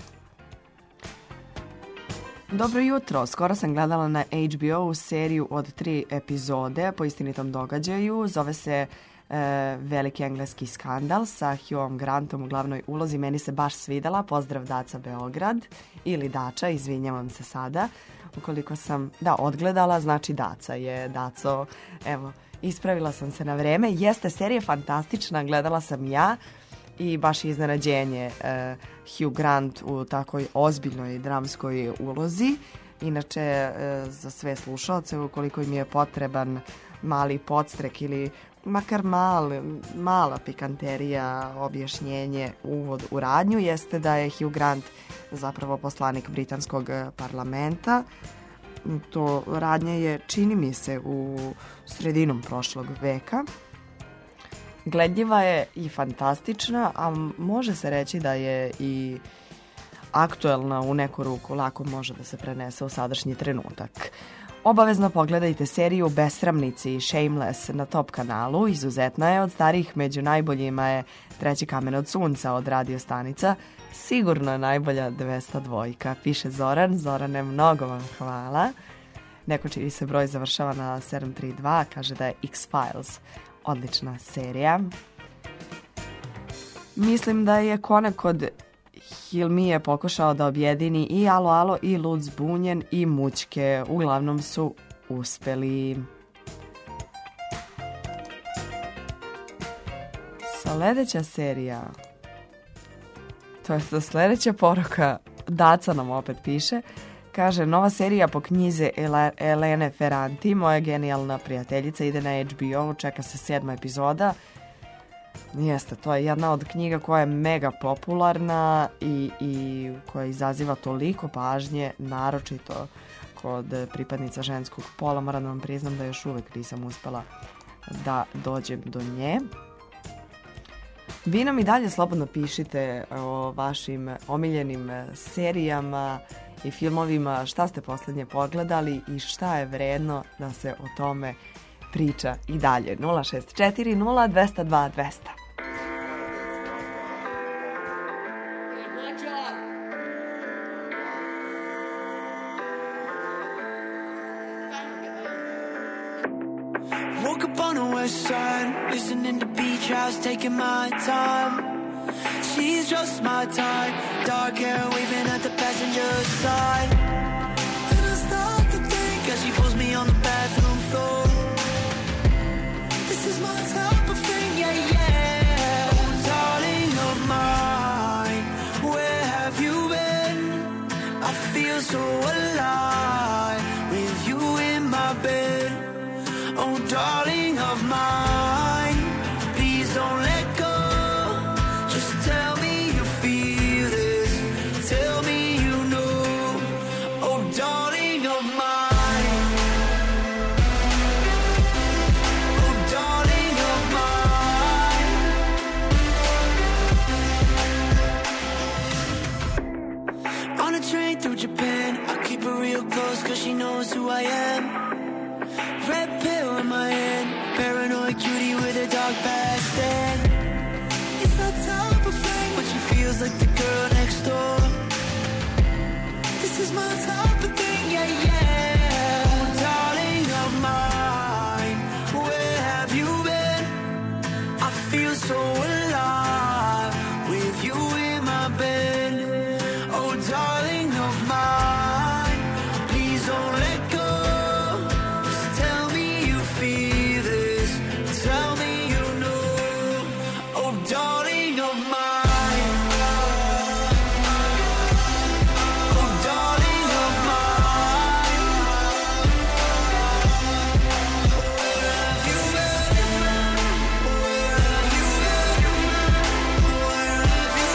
Dobro jutro, skoro sam gledala na H B O seriju od tri epizode po istinitom događaju. Zove se e, Veliki engleski skandal sa Hughom Grantom u glavnoj ulozi. Meni se baš svidela, pozdrav Daca Beograd ili Dača, izvinjavam se sada. Ukoliko sam, da, odgledala, znači Daca je Daco, evo, ispravila sam se na vreme. Jeste serija fantastična, gledala sam ja i baš iznenađenje uh, Hugh Grant u takoj ozbiljnoj dramskoj ulozi. Inače, uh, za sve slušalce, ukoliko im je potreban mali podstrek ili makar mal, mala pikanterija, objašnjenje, uvod u radnju, jeste da je Hugh Grant zapravo poslanik britanskog parlamenta. To radnje je, čini mi se, u sredinom prošlog veka. Gledljiva je i fantastična, a može se reći da je i aktuelna u neku ruku, lako može da se prenese u sadašnji trenutak. Obavezno pogledajte seriju Besramnici i Shameless na Top kanalu, izuzetna je, od starih među najboljima je Treći kamen od sunca od Radio stanica, sigurno je najbolja dvesta dva, piše Zoran. Zorane, mnogo vam hvala. Neko čiji se broj završava na sedam tri dva, kaže da je X-Files odlična serija. Mislim da je konak kod Hilmije pokušao da objedini i Alo Alo i Lud zbunjen i Mućke. Uglavnom su uspeli. Sledeća serija, to je sledeća poruka, Daca nam opet piše, kaže, nova serija po knjizi Elene Ferranti, moja genijalna prijateljica, ide na H B O, čeka se sedma epizoda. Jeste, to je jedna od knjiga koja je mega popularna i, i koja izaziva toliko pažnje, naročito kod pripadnica ženskog pola. Moram da vam priznam da još uvek nisam uspela da dođem do nje. Vi nam i dalje slobodno pišite o vašim omiljenim serijama i filmovima, šta ste poslednje pogledali i šta je vredno da se o tome priča i dalje. nula šest četiri nula dvesta dva dvesta. Woke up on the west side, listening to beach house, taking my time. She's just my type, dark hair waving at the passenger side. Then I start to think as she pulls me on the bathroom floor. This is my type of thing, yeah, yeah. Oh, darling of mine, where have you been? I feel so alive with you in my bed. Oh, darling of mine, please don't let go. Just tell me you feel this. Tell me you know. Oh, darling of mine. Oh, darling of mine. is my type of thing, yeah, yeah. Oh, darling of mine, where have you been? I feel so alive with you in my bed. Oh, darling of mine, please don't let go. Just tell me you feel this. Tell me you know. Oh, darling of mine. Oh, darling of mine. Where have you been? Where have you been? Where have you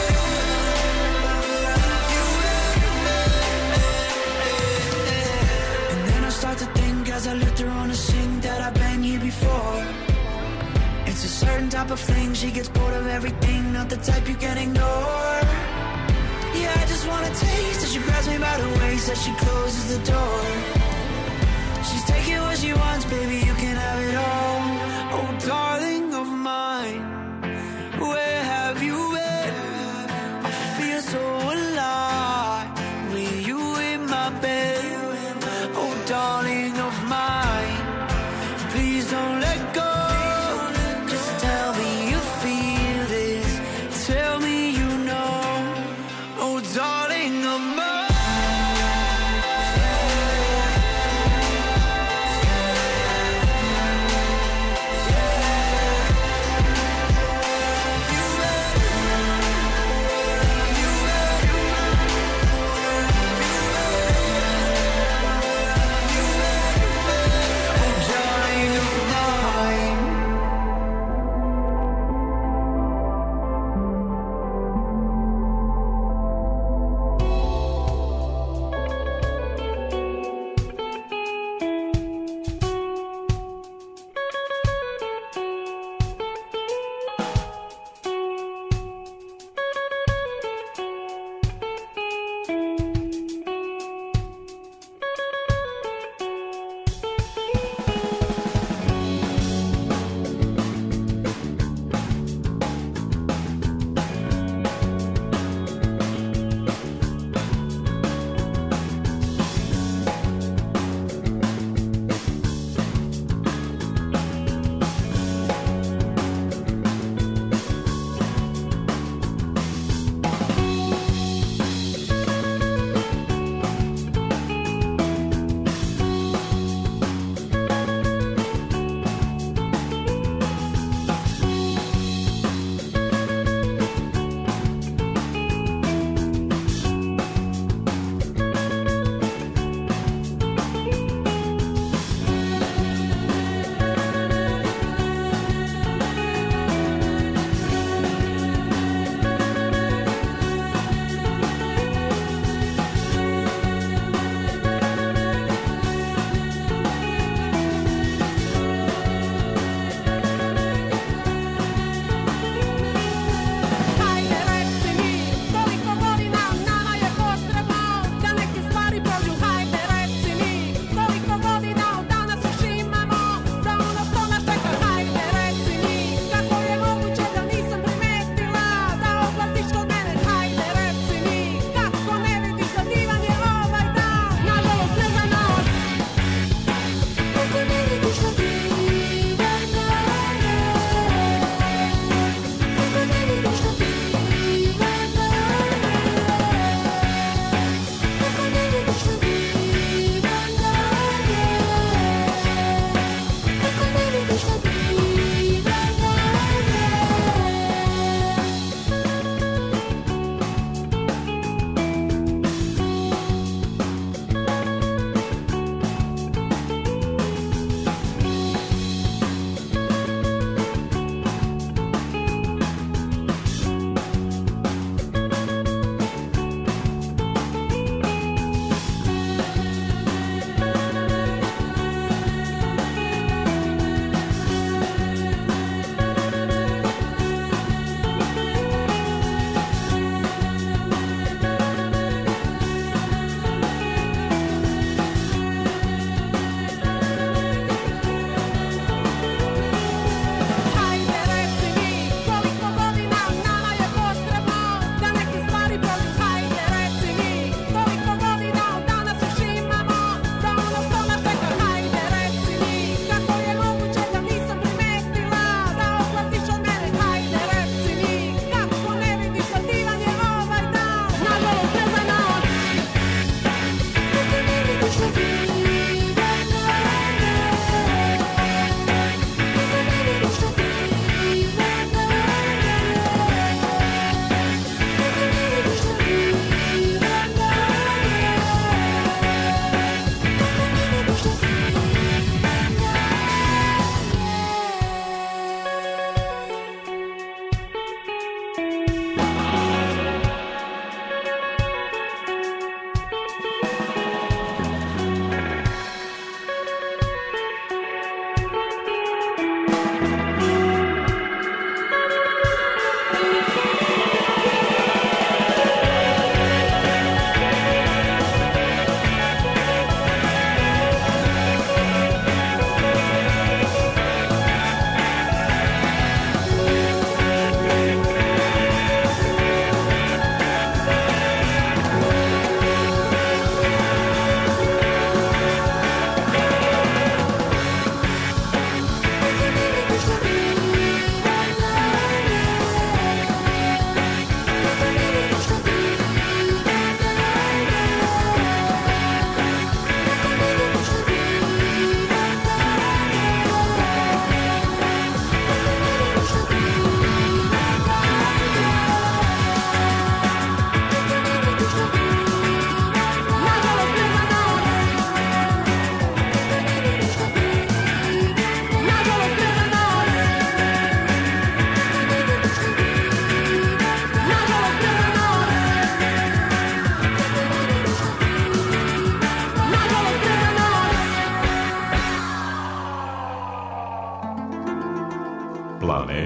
been? And then I start to think as I look her on a sing that I've been here before. It's a certain type of fling, she gets bored of everything, not the type you can ignore. Yeah, I just wanna taste as she grabs me by the waist as she closes the door. She's taking what she wants, baby, you can have it all. Oh, darling of mine, where have you been? I feel so alive with you in my bed. Oh, darling of mine, please don't let go. Just tell me you feel this. Tell me you know. Oh, darling of mine.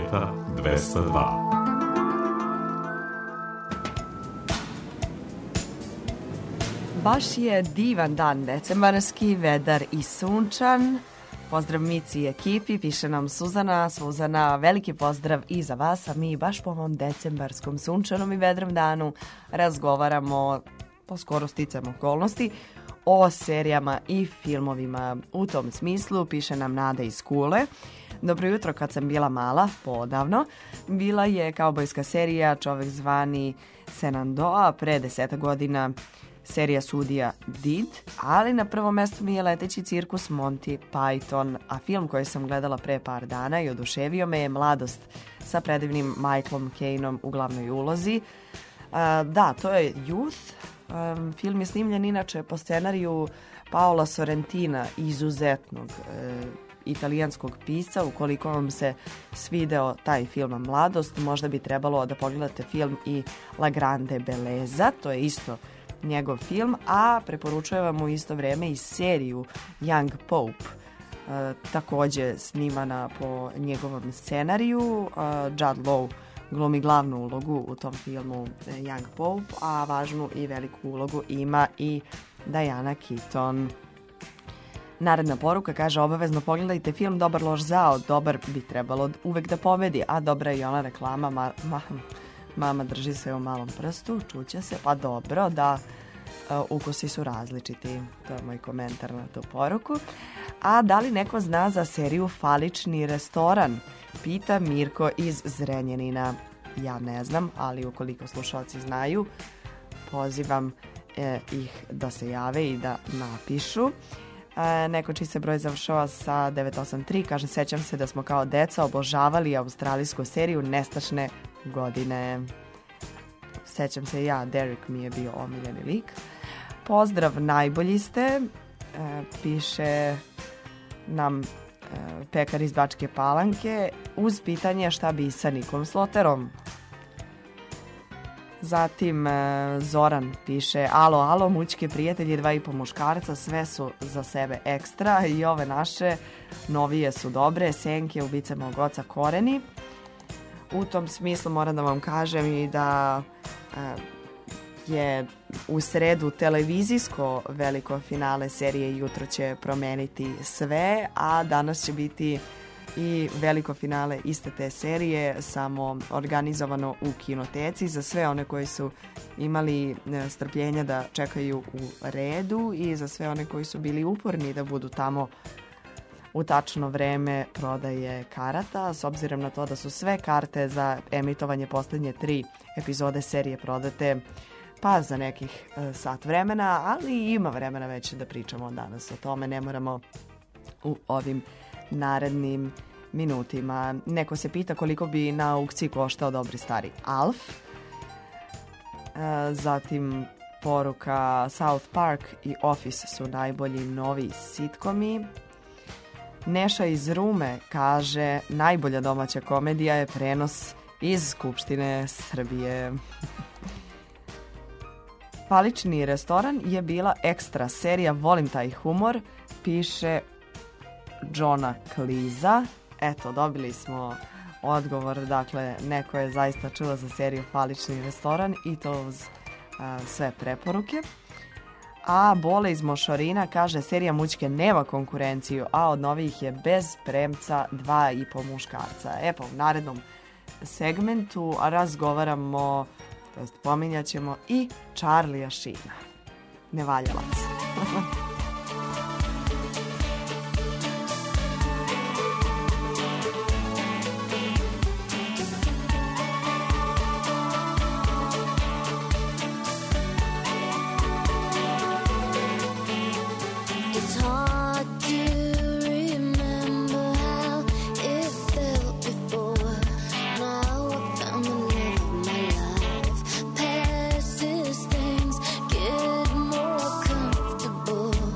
Planeta dvesta dva. Baš je divan dan, decembarski, vedar i sunčan. Pozdrav Mici i ekipi, piše nam Suzana. Suzana, veliki pozdrav i za vas, a mi baš po ovom decembarskom sunčanom i vedrom danu razgovaramo, po skoro sticam okolnosti, o serijama i filmovima. U tom smislu piše nam Nada iz Kule. Dobro jutro, kad sam bila mala, podavno, bila je kaubojska serija Čovek zvani Senandoa, pre deseta godina serija Sudija Did, ali na prvom mjestu mi je Leteći cirkus Monty Python, a film koji sam gledala pre par dana i oduševio me je Mladost sa predivnim Michaelom Caineom u glavnoj ulozi. Uh, da, to je Youth. Um, film je snimljen inače po scenariju Paola Sorrentina, izuzetnog uh, italijanskog pisca. Ukoliko vam se svideo taj film Mladost, možda bi trebalo da pogledate film i La Grande Bellezza, to je isto njegov film, a preporučujem vam u isto vrijeme i seriju Young Pope, e, također snimana po njegovom scenariju. e, Jude Law glumi glavnu ulogu u tom filmu e, Young Pope, a važnu i veliku ulogu ima i Diana Keaton. Naredna poruka kaže: obavezno pogledajte film Dobar loš zao, dobar bi trebalo uvek da pobedi, a dobra je i ona reklama ma, ma, mama drži sve u malom prstu, čuće se, pa dobro, da, uh, ukusi su različiti. To je moj komentar na tu poruku. A da li neko zna za seriju Falični restoran? Pita Mirko iz Zrenjanina. Ja ne znam, ali ukoliko slušalci znaju, pozivam eh, ih da se jave i da napišu. E, neko čiji se broj završava sa devet osam tri kaže: sećam se da smo kao deca obožavali australijsku seriju Nestašne godine. Sećam se ja, Derek mi je bio omiljeni lik. Pozdrav, najbolji ste, e, piše nam e, pekar iz Bačke Palanke, uz pitanje šta bi sa Nikom Sloterom. Zatim e, Zoran piše: alo, alo, mućke prijatelji, dva i po muškarca, sve su za sebe ekstra i ove naše novije su dobre, Senke, ubice mog oca, Koreni. U tom smislu moram da vam kažem i da e, je u sredu televizijsko veliko finale serije Jutro će promeniti sve, a danas će biti i veliko finale iste te serije, samo organizovano u kinoteci za sve one koji su imali strpljenja da čekaju u redu i za sve one koji su bili uporni da budu tamo u tačno vreme prodaje karata, s obzirom na to da su sve karte za emitovanje posljednje tri epizode serije prodate pa za nekih e, sat vremena, ali ima vremena već da pričamo danas o tome, ne moramo u ovim narednim minutima. Neko se pita koliko bi na aukciji koštao dobri stari Alf. E, zatim poruka: South Park i Office su najbolji novi sitkomi. Neša iz Rume kaže: najbolja domaća komedija je prenos iz Skupštine Srbije. Falični restoran je bila ekstra serija, volim taj humor, piše Johna Kliza. Eto, dobili smo odgovor, dakle, neko je zaista čuo za seriju Falični restoran i to uz a, sve preporuke. A Bole iz Mošorina kaže: serija Mućke nema konkurenciju, a od novih je bez premca dva i po muškarca. E pa u narednom segmentu razgovaramo, to jest pominjat ćemo i Charlija Sheena, nevaljalac. Passes things get more comfortable.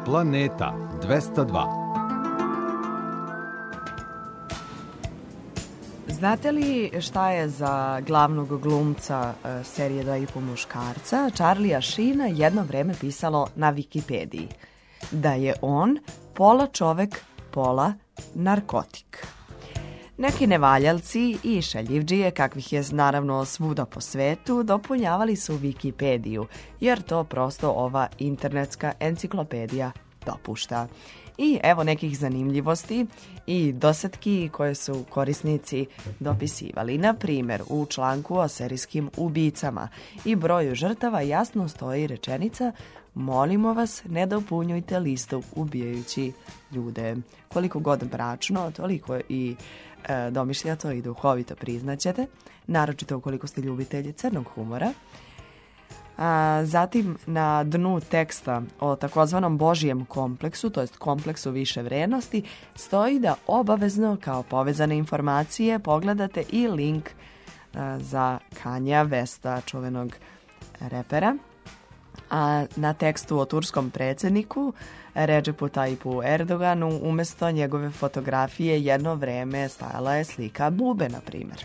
Planeta dvesta dva. Znate li šta je za glavnog glumca e, serije Dva i po muškarca, Charlia Sheena, jedno vreme pisalo na Wikipediji? Da je on pola čovek, pola narkotik. Neki nevaljalci i šaljivdžije, kakvih je naravno svuda po svetu, dopunjavali su Wikipediju, jer to prosto ova internetska enciklopedija dopušta. I evo nekih zanimljivosti i dosetki koje su korisnici dopisivali. Na primjer, u članku o serijskim ubicama i broju žrtava jasno stoji rečenica: molimo vas, ne dopunjujte listu ubijajući ljude. Koliko god mračno, toliko i e, domišljato i duhovito, priznaćete, naročito ukoliko ste ljubitelji crnog humora. A, zatim na dnu teksta o takozvanom Božijem kompleksu, to jest kompleksu više vrednosti, stoji da obavezno kao povezane informacije pogledate i link a, za Kanja Westa, čuvenog repera. A na tekstu o turskom predsjedniku Recepu Tayyipu Erdoganu umjesto njegove fotografije jedno vreme stajala je slika bube, na primjer.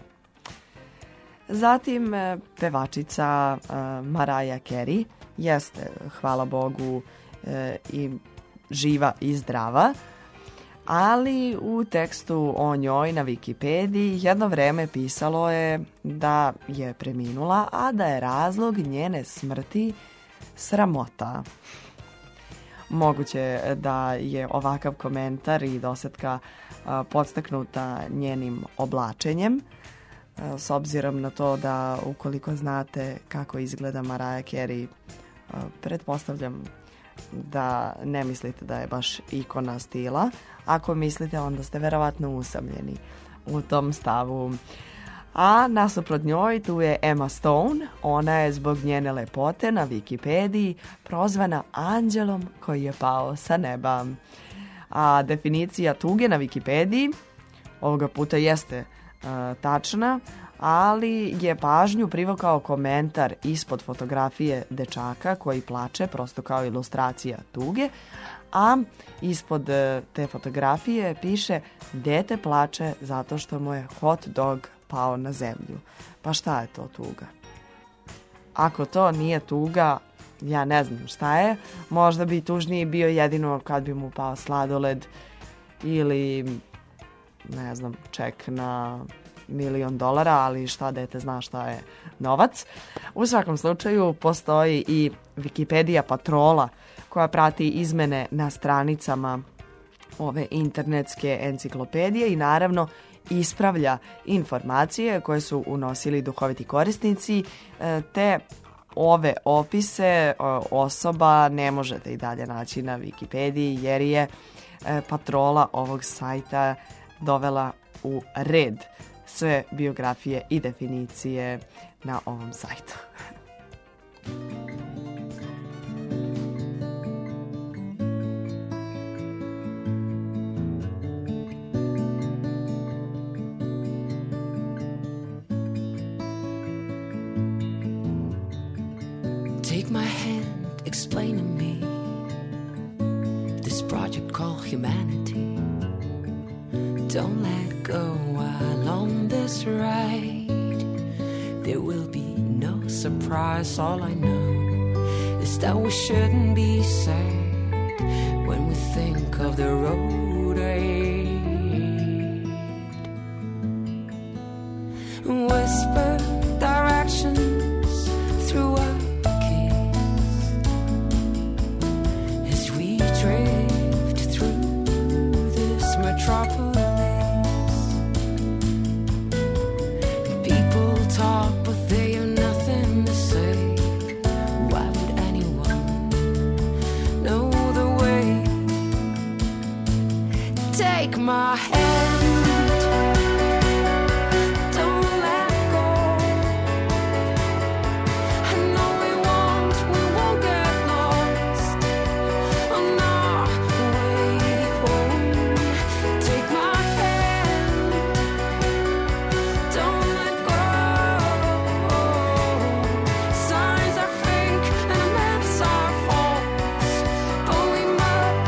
Zatim pevačica Mariah Carey jeste, hvala Bogu, i živa i zdrava, ali u tekstu o njoj na Wikipediji jedno vreme pisalo je da je preminula, a da je razlog njene smrti sramota. Moguće da je ovakav komentar i dosetka podstaknuta njenim oblačenjem, s obzirom na to da ukoliko znate kako izgleda Mariah Carey, pretpostavljam da ne mislite da je baš ikona stila. Ako mislite, onda ste verovatno usamljeni u tom stavu. A nasuprot njoj tu je Emma Stone. Ona je zbog njene lepote na Wikipediji prozvana anđelom koji je pao sa neba. A definicija tuge na Wikipediji ovoga puta jeste uh, tačna, ali je pažnju privukao komentar ispod fotografije dečaka koji plače, prosto kao ilustracija tuge, a ispod uh, te fotografije piše: dete plače zato što mu je hot dog pao na zemlju. Pa šta je to tuga? Ako to nije tuga, ja ne znam šta je. Možda bi tužniji bio jedino kad bi mu pao sladoled ili, ne znam, ček na milion dolara, ali šta dete zna šta je novac. U svakom slučaju postoji i Wikipedia patrola koja prati izmene na stranicama ove internetske enciklopedije i naravno ispravlja informacije koje su unosili duhoviti korisnici, te ove opise osoba ne možete i dalje naći na Wikipediji jer je patrola ovog sajta dovela u red sve biografije i definicije na ovom sajtu. Take my hand, explain to me this project called humanity. Don't let go while on this ride. There will be no surprise. All I know is that we shouldn't be sad when we think of the road ahead. Whisper directions through our drift through this metropolis. People talk, but they have nothing to say. Why would anyone know the way? Take my hand. Don't let go. I know we won't, we won't get lost. Oh no. Signs are fake and the maps are false, but we must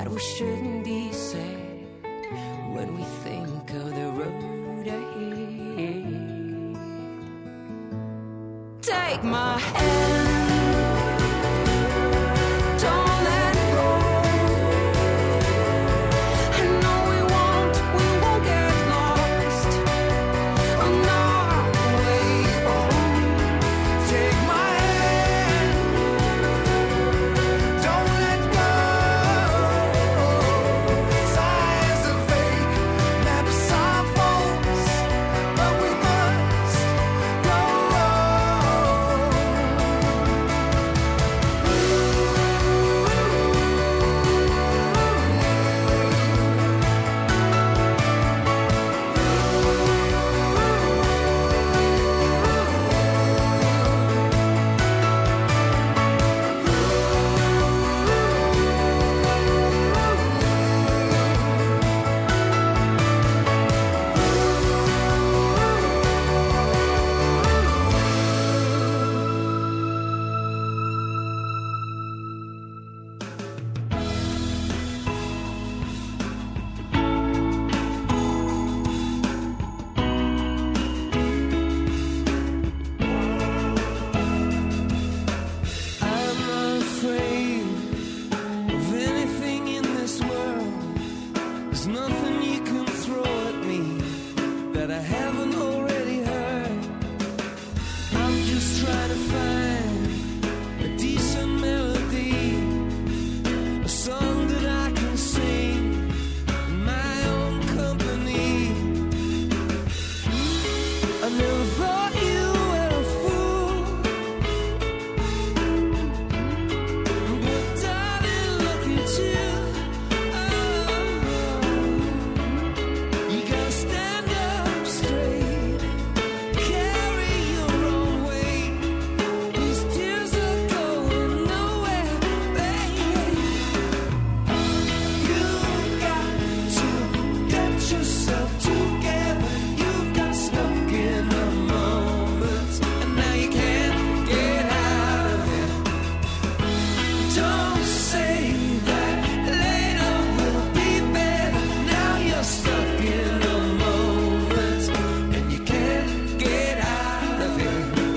that we shouldn't be sad when we think of the road ahead. Take my hand, don't let go. I know we won't, we won't get lost on our way home. Take my hand, don't let go. Signs are fake, maps are false, but we must go on. I'm not afraid of anything in this world. There's nothing you can throw at me that I haven't already heard. I'm just trying to find a decent melody, a song that I can sing in my own company. I never thought you were a fool, but darling, look at you. Oh, you gotta stand up straight, carry your own weight. These tears are going nowhere, baby. You got to get yourself together. You got stuck in a moment, and now you can't get out of it. Don't say that later will be better. Now you're stuck in a moment, and you can't get out of it.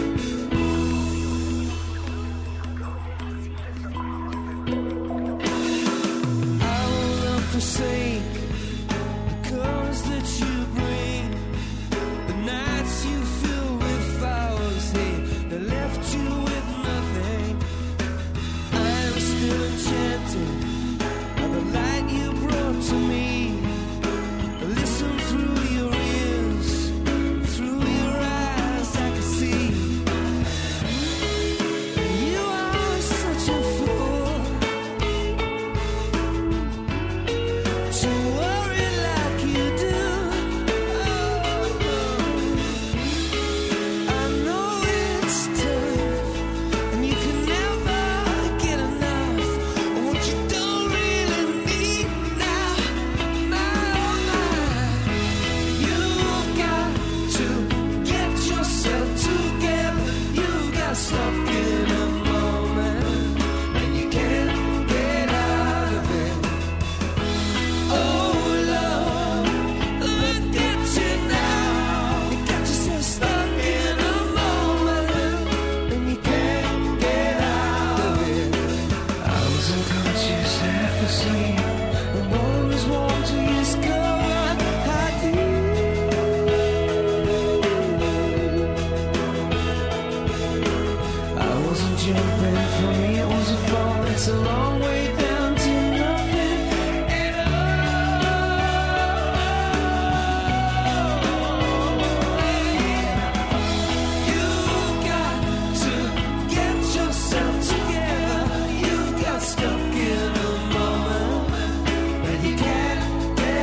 I will not forsake the colors that you bring, the nights you fill with flowers, hey, that left you with nothing. I am still enchanted by the light you brought to me. Listen through your ears, through your eyes, I can see. You are such a fool to worry like you do. I know it's tough, and you can never get enough of what you don't really need now. My, oh my, you've got to get yourself together. You got stuck in a moment, and you can't get out of it. Oh Lord, look at you now. You got yourself stuck in a moment, and you can't get out of it. I was unconscious, half asleep, and always want to discover how deep. I wasn't jumping, for me it was a fall. It's a long way down to nothing at all. You got to get yourself together. You've got stuck in a moment, and you can't get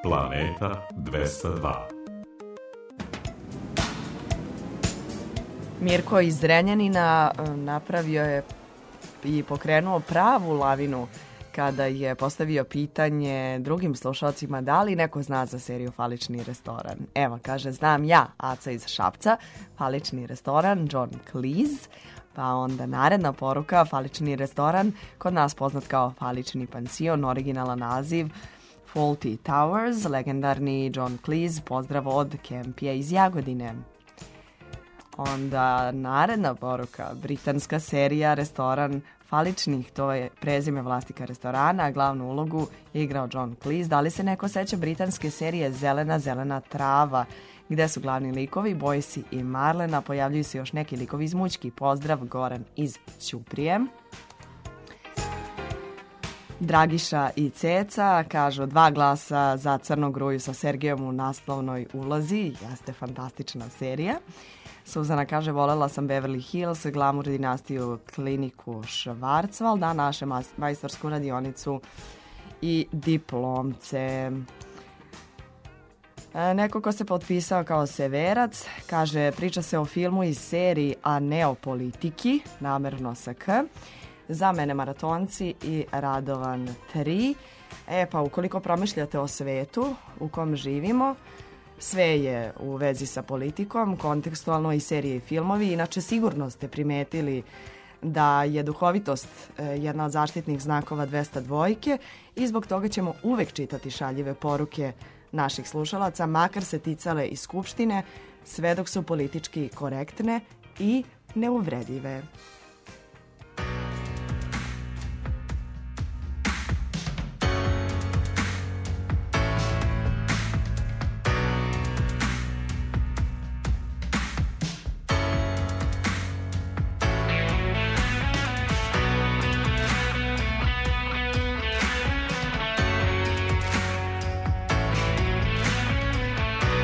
Planeta dvesta dva. Mirko iz Zrenjanina e, napravio je i pokrenuo pravu lavinu kada je postavio pitanje drugim slušalcima da li neko zna za seriju Falični restoran. Evo, kaže, znam ja, Aca iz Šapca, Falični restoran, John Cleese, pa onda naredna poruka, Falični restoran, kod nas poznat kao Falični pansion, originalan naziv Fawlty Towers, legendarni John Cleese, pozdrav od Kempija iz Jagodine. Onda naredna poruka, britanska serija Restoran Faličnih, to je prezime vlasnika restorana, a glavnu ulogu je igrao John Cleese. Da li se neko seća britanske serije Zelena, zelena trava, gde su glavni likovi Boysi i Marlena, pojavljuju se još neki likovi iz Mućki. Pozdrav, Goran iz Ćuprije. Dragiša i Ceca kažu dva glasa za Crnu gruju sa Sergejom u naslovnoj ulozi. Jeste fantastična serija. Suzana kaže, volela sam Beverly Hills, Glamour dinastiju, kliniku Schwarzwald, a naše majstorsku radionicu i diplomce. E, neko ko se potpisao kao Severac, kaže, priča se o filmu i seriji, a ne o politiki, namerno sa K. Za mene maratonci i Radovan tri. E pa, ukoliko promišljate o svetu u kom živimo, sve je u vezi sa politikom, kontekstualno i serije i filmovi. Inače, sigurno ste primetili da je duhovitost jedna od zaštitnih znakova dvesta dva i zbog toga ćemo uvek čitati šaljive poruke naših slušalaca, makar se ticale i Skupštine, sve dok su politički korektne i neuvredive.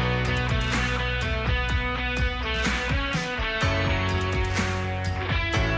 Thank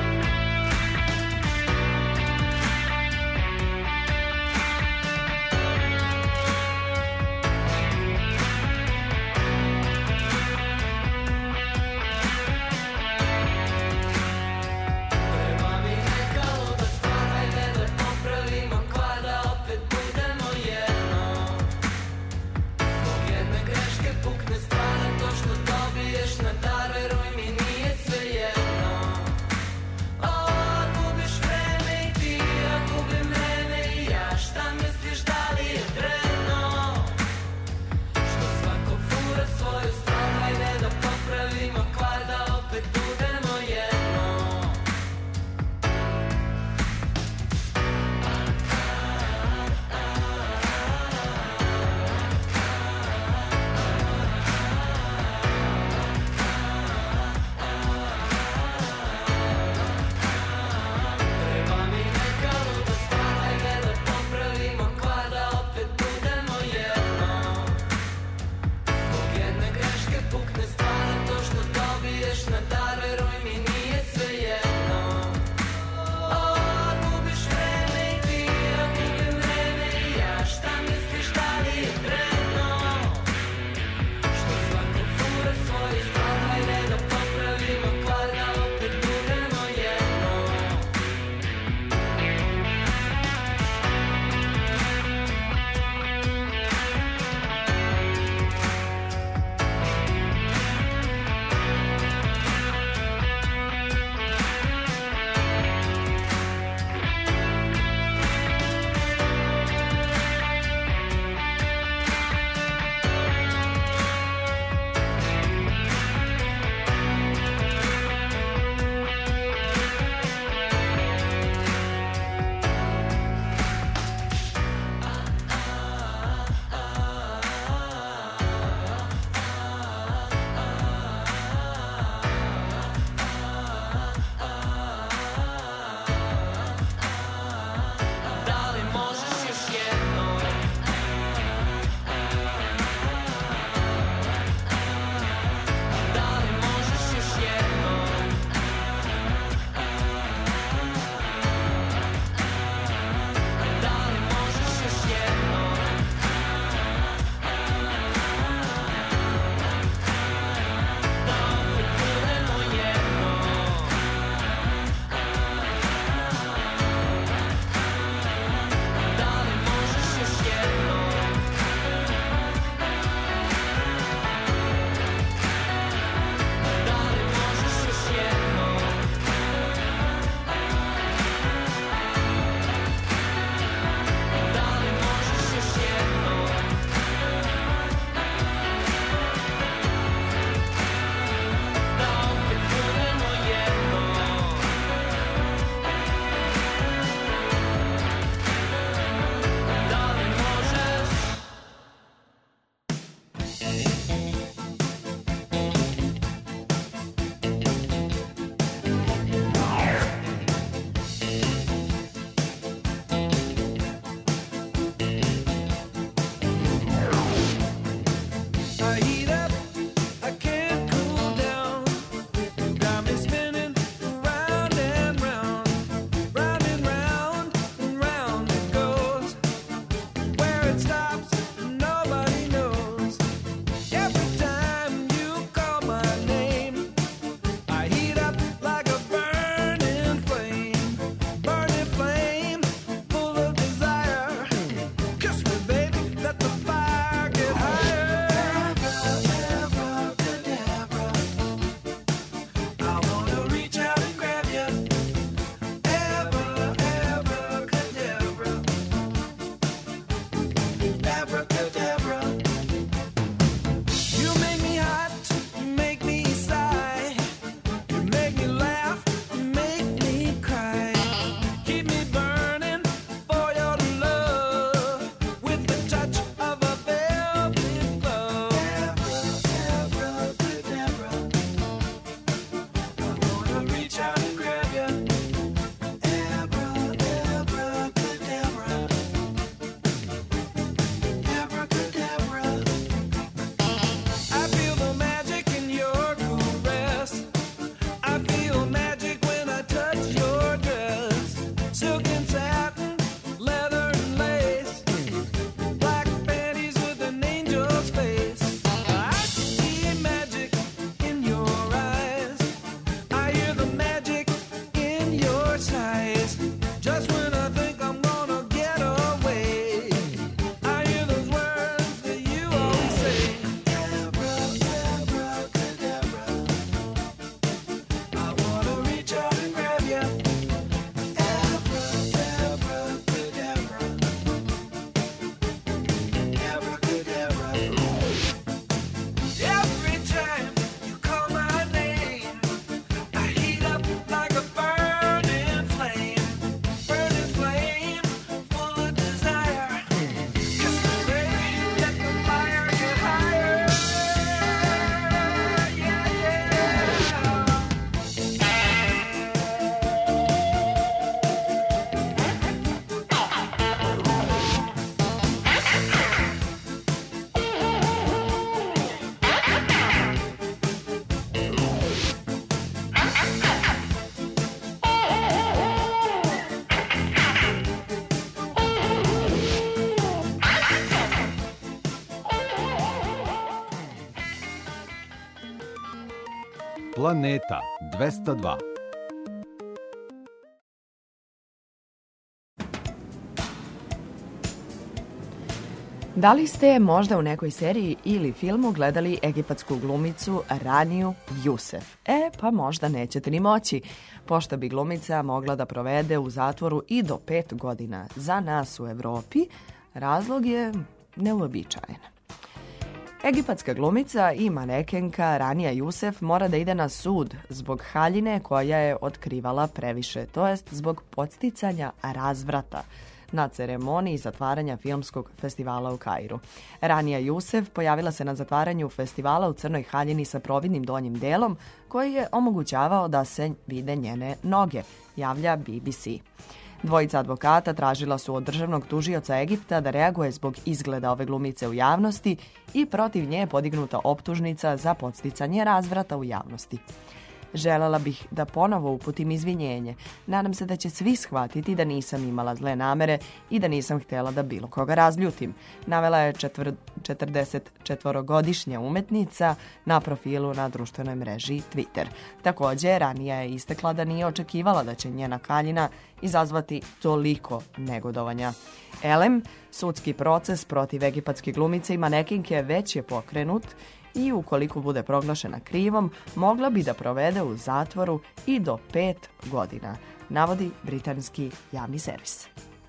Planeta dvesta dva. Da li ste možda u nekoj seriji ili filmu gledali egipatsku glumicu Raniju Jusef? E, pa možda nećete ni moći, pošto bi glumica mogla da provede u zatvoru i do pet godina. Za nas u Evropi razlog je neuobičajen. Egipatska glumica i manekenka Ranija Jusef mora da ide na sud zbog haljine koja je otkrivala previše, to jest zbog podsticanja razvrata na ceremoniji zatvaranja filmskog festivala u Kairu. Ranija Jusef pojavila se na zatvaranju festivala u Crnoj haljini sa providnim donjim delom koji je omogućavao da se vide njene noge, javlja B B C. Dvojica advokata tražila su od državnog tužioca Egipta da reaguje zbog izgleda ove glumice u javnosti i protiv nje je podignuta optužnica za podsticanje razvrata u javnosti. Želela bih da ponovo uputim izvinjenje. Nadam se da će svi shvatiti da nisam imala zle namere i da nisam htjela da bilo koga razljutim, navela je četvr, četrdesetčetvorogodišnja umetnica na profilu na društvenoj mreži Twitter. Također, ranije je istekla da nije očekivala da će njena haljina izazvati toliko negodovanja. Elem, sudski proces protiv egipatske glumice i manekinke već je pokrenut i ukoliko bude proglašena krivom, mogla bi da provede u zatvoru i do pet godina, navodi britanski javni servis.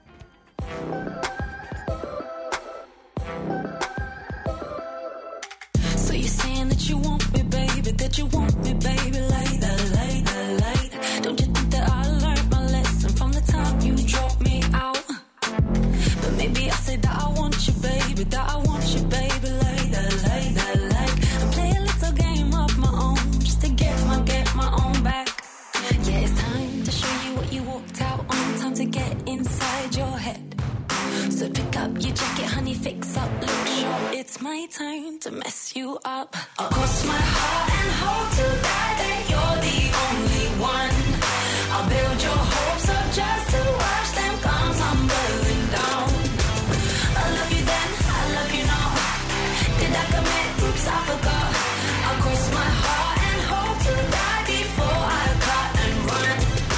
So you're saying that you want me, baby, that you want me, baby, like that, like that, like that. Don't you think that I learned my lesson from the time you dropped me out? But maybe I say that I want you, baby, that I want you, baby, like that, like that, like that. I play a little game of my own just to get my, get my own back. Yeah, it's time to show you what you walked out on, time to get inside your head. So pick up your jacket, honey, fix up, look sharp. It's my turn to mess you up. I'll cross my heart and hope to die that you're the only one. I'll build your hopes up just to watch them come tumbling down. I love you then, I love you now. Did I commit? Oops, I forgot. I'll cross my heart and hope to die before I cut and run.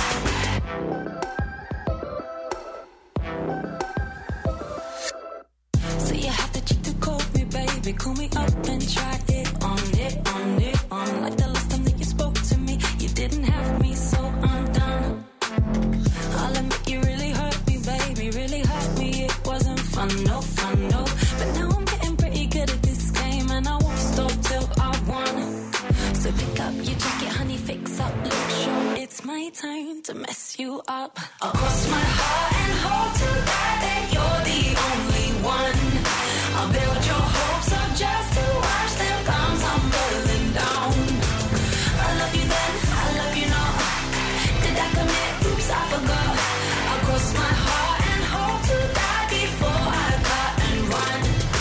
So you have to check to call me, baby. Call me up and try it on it, on it, on. Like the last time that you spoke to me, you didn't have me, so I'm done. I'll admit you really hurt me, baby, really hurt me. It wasn't fun, no fun, no. But now I'm getting pretty good at this game, and I won't stop till I won. So pick up your jacket, honey, fix up, look sharp. It's my turn to mess you up. I'll cross my heart and hope to die that you're the only one. I'll build your hopes up just to watch them come tumbling down. I love you then, I love you now. Did I commit? Oops, I forgot. I'll cross my heart and hope to die before I cut and run.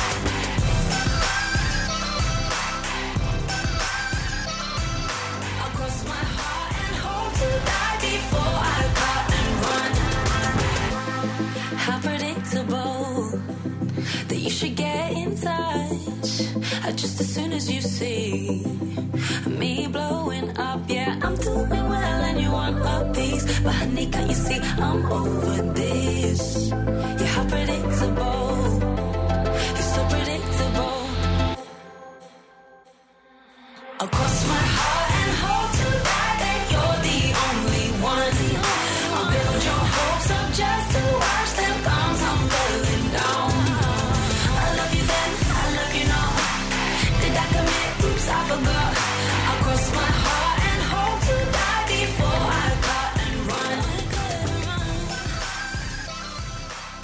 I'll cross my heart and hope to die before I cut and run. How predictable that you should get in touch uh, just as soon as you see me blowing up. Yeah, I'm doing well and you want a piece, but honey, can't you see I'm over this? Yeah, how predictable. You're so predictable. I'll cross my heart and hope to die that you're the only one. I'll build your hopes up just to watch them come tumbling down. I love you then, I love you now. Did I commit? Oops, I forgot. I'll cross my heart and hope to die before I cut and run.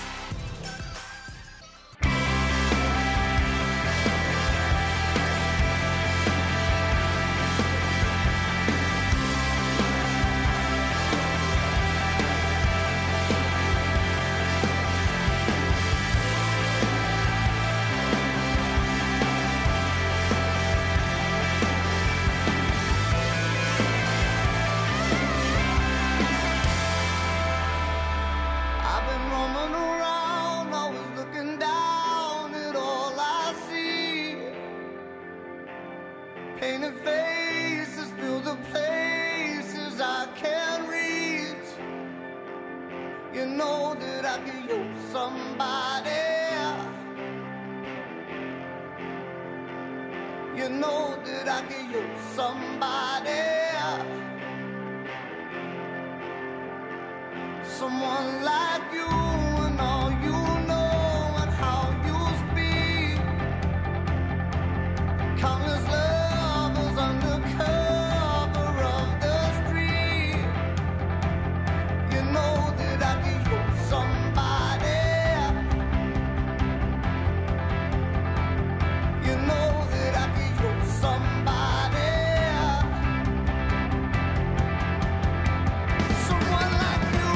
I could use somebody. You know that I could use somebody. Someone like you and all you know and how you speak. Countless lovers under cover of the street. You know that I could use somebody. You know that I could use somebody. Someone like you.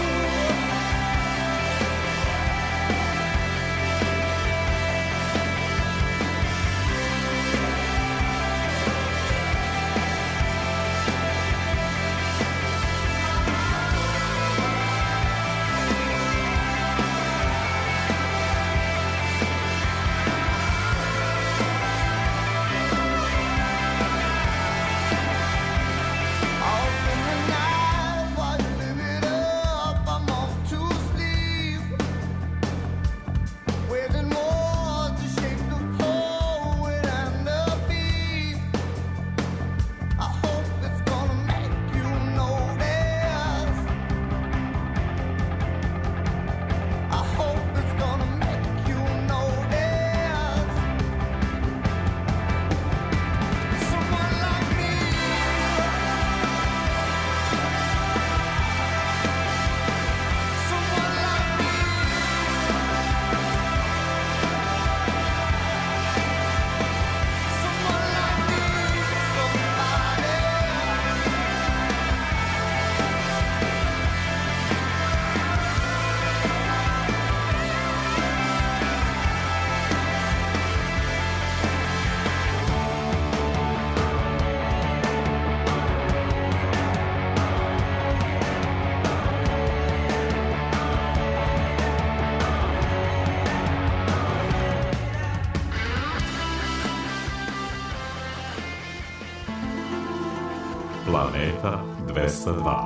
Planeta dvesta dva.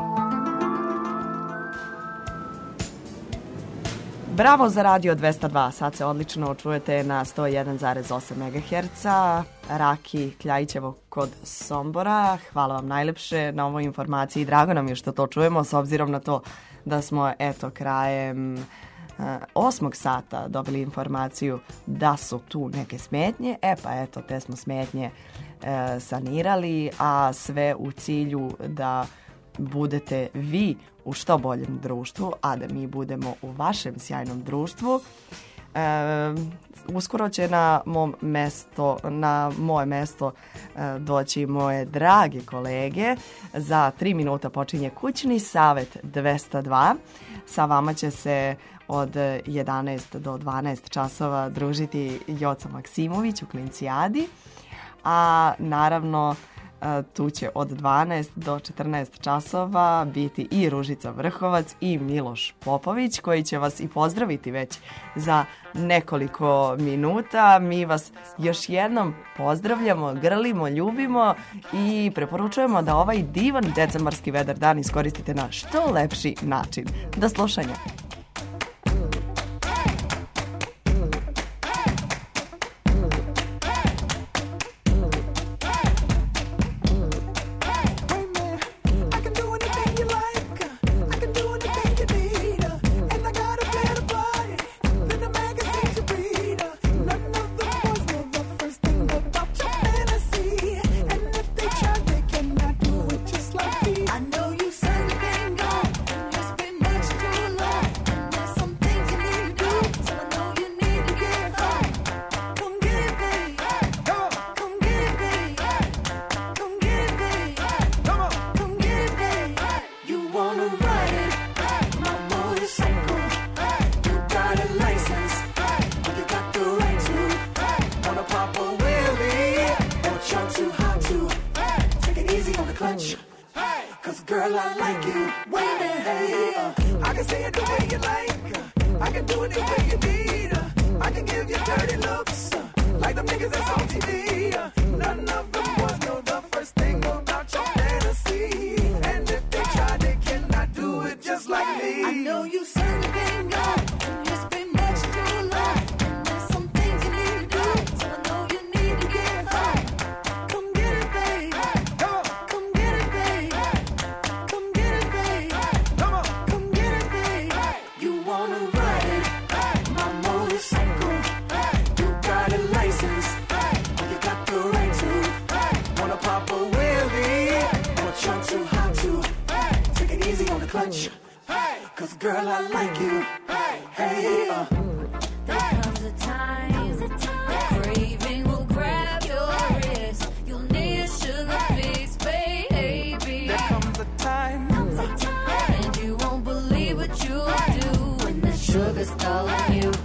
Bravo za radio dvesta dva, sad se odlično čujete na sto jedan zarez osam megaherca. Raki Kljajićevo kod Sombora, hvala vam najlepše na ovoj informaciji. Drago nam je što to čujemo, s obzirom na to da smo eto krajem uh, osmog sata dobili informaciju da su tu neke smetnje. E pa eto, te smo smetnje uh, sanirali, a sve u cilju da budete vi u što boljem društvu, a da mi budemo u vašem sjajnom društvu. E, uskoro će na mom mesto, na moje mesto e, doći moje drage kolege. Za tri minuta počinje kućni savjet dvesta dva. Sa vama će se od jedanaest do dvanaest časova družiti Joca Maksimović u Klincijadi, a naravno tu će od dvanaest do četrnaest časova biti i Ružica Vrhovac i Miloš Popović, koji će vas i pozdraviti već za nekoliko minuta. Mi vas još jednom pozdravljamo, grlimo, ljubimo i preporučujemo da ovaj divan decembarski vedar dan iskoristite na što lepši način. Do slušanja. Girl, I like you. Wait a minute. I can say it the way you like. I can do it the way you need. I can give you dirty looks like them niggas that's on T V. None of them boys know the first thing about your fantasy. And if they try, they cannot do it just like me. I know you certainly know. touch. Hey, cause girl, I like you. Hey, hey, uh. There comes a time, the craving will grab your wrist. You'll need a sugar fix, baby. There comes a time, comes a time, and you won't believe what you do when the sugar's calling you.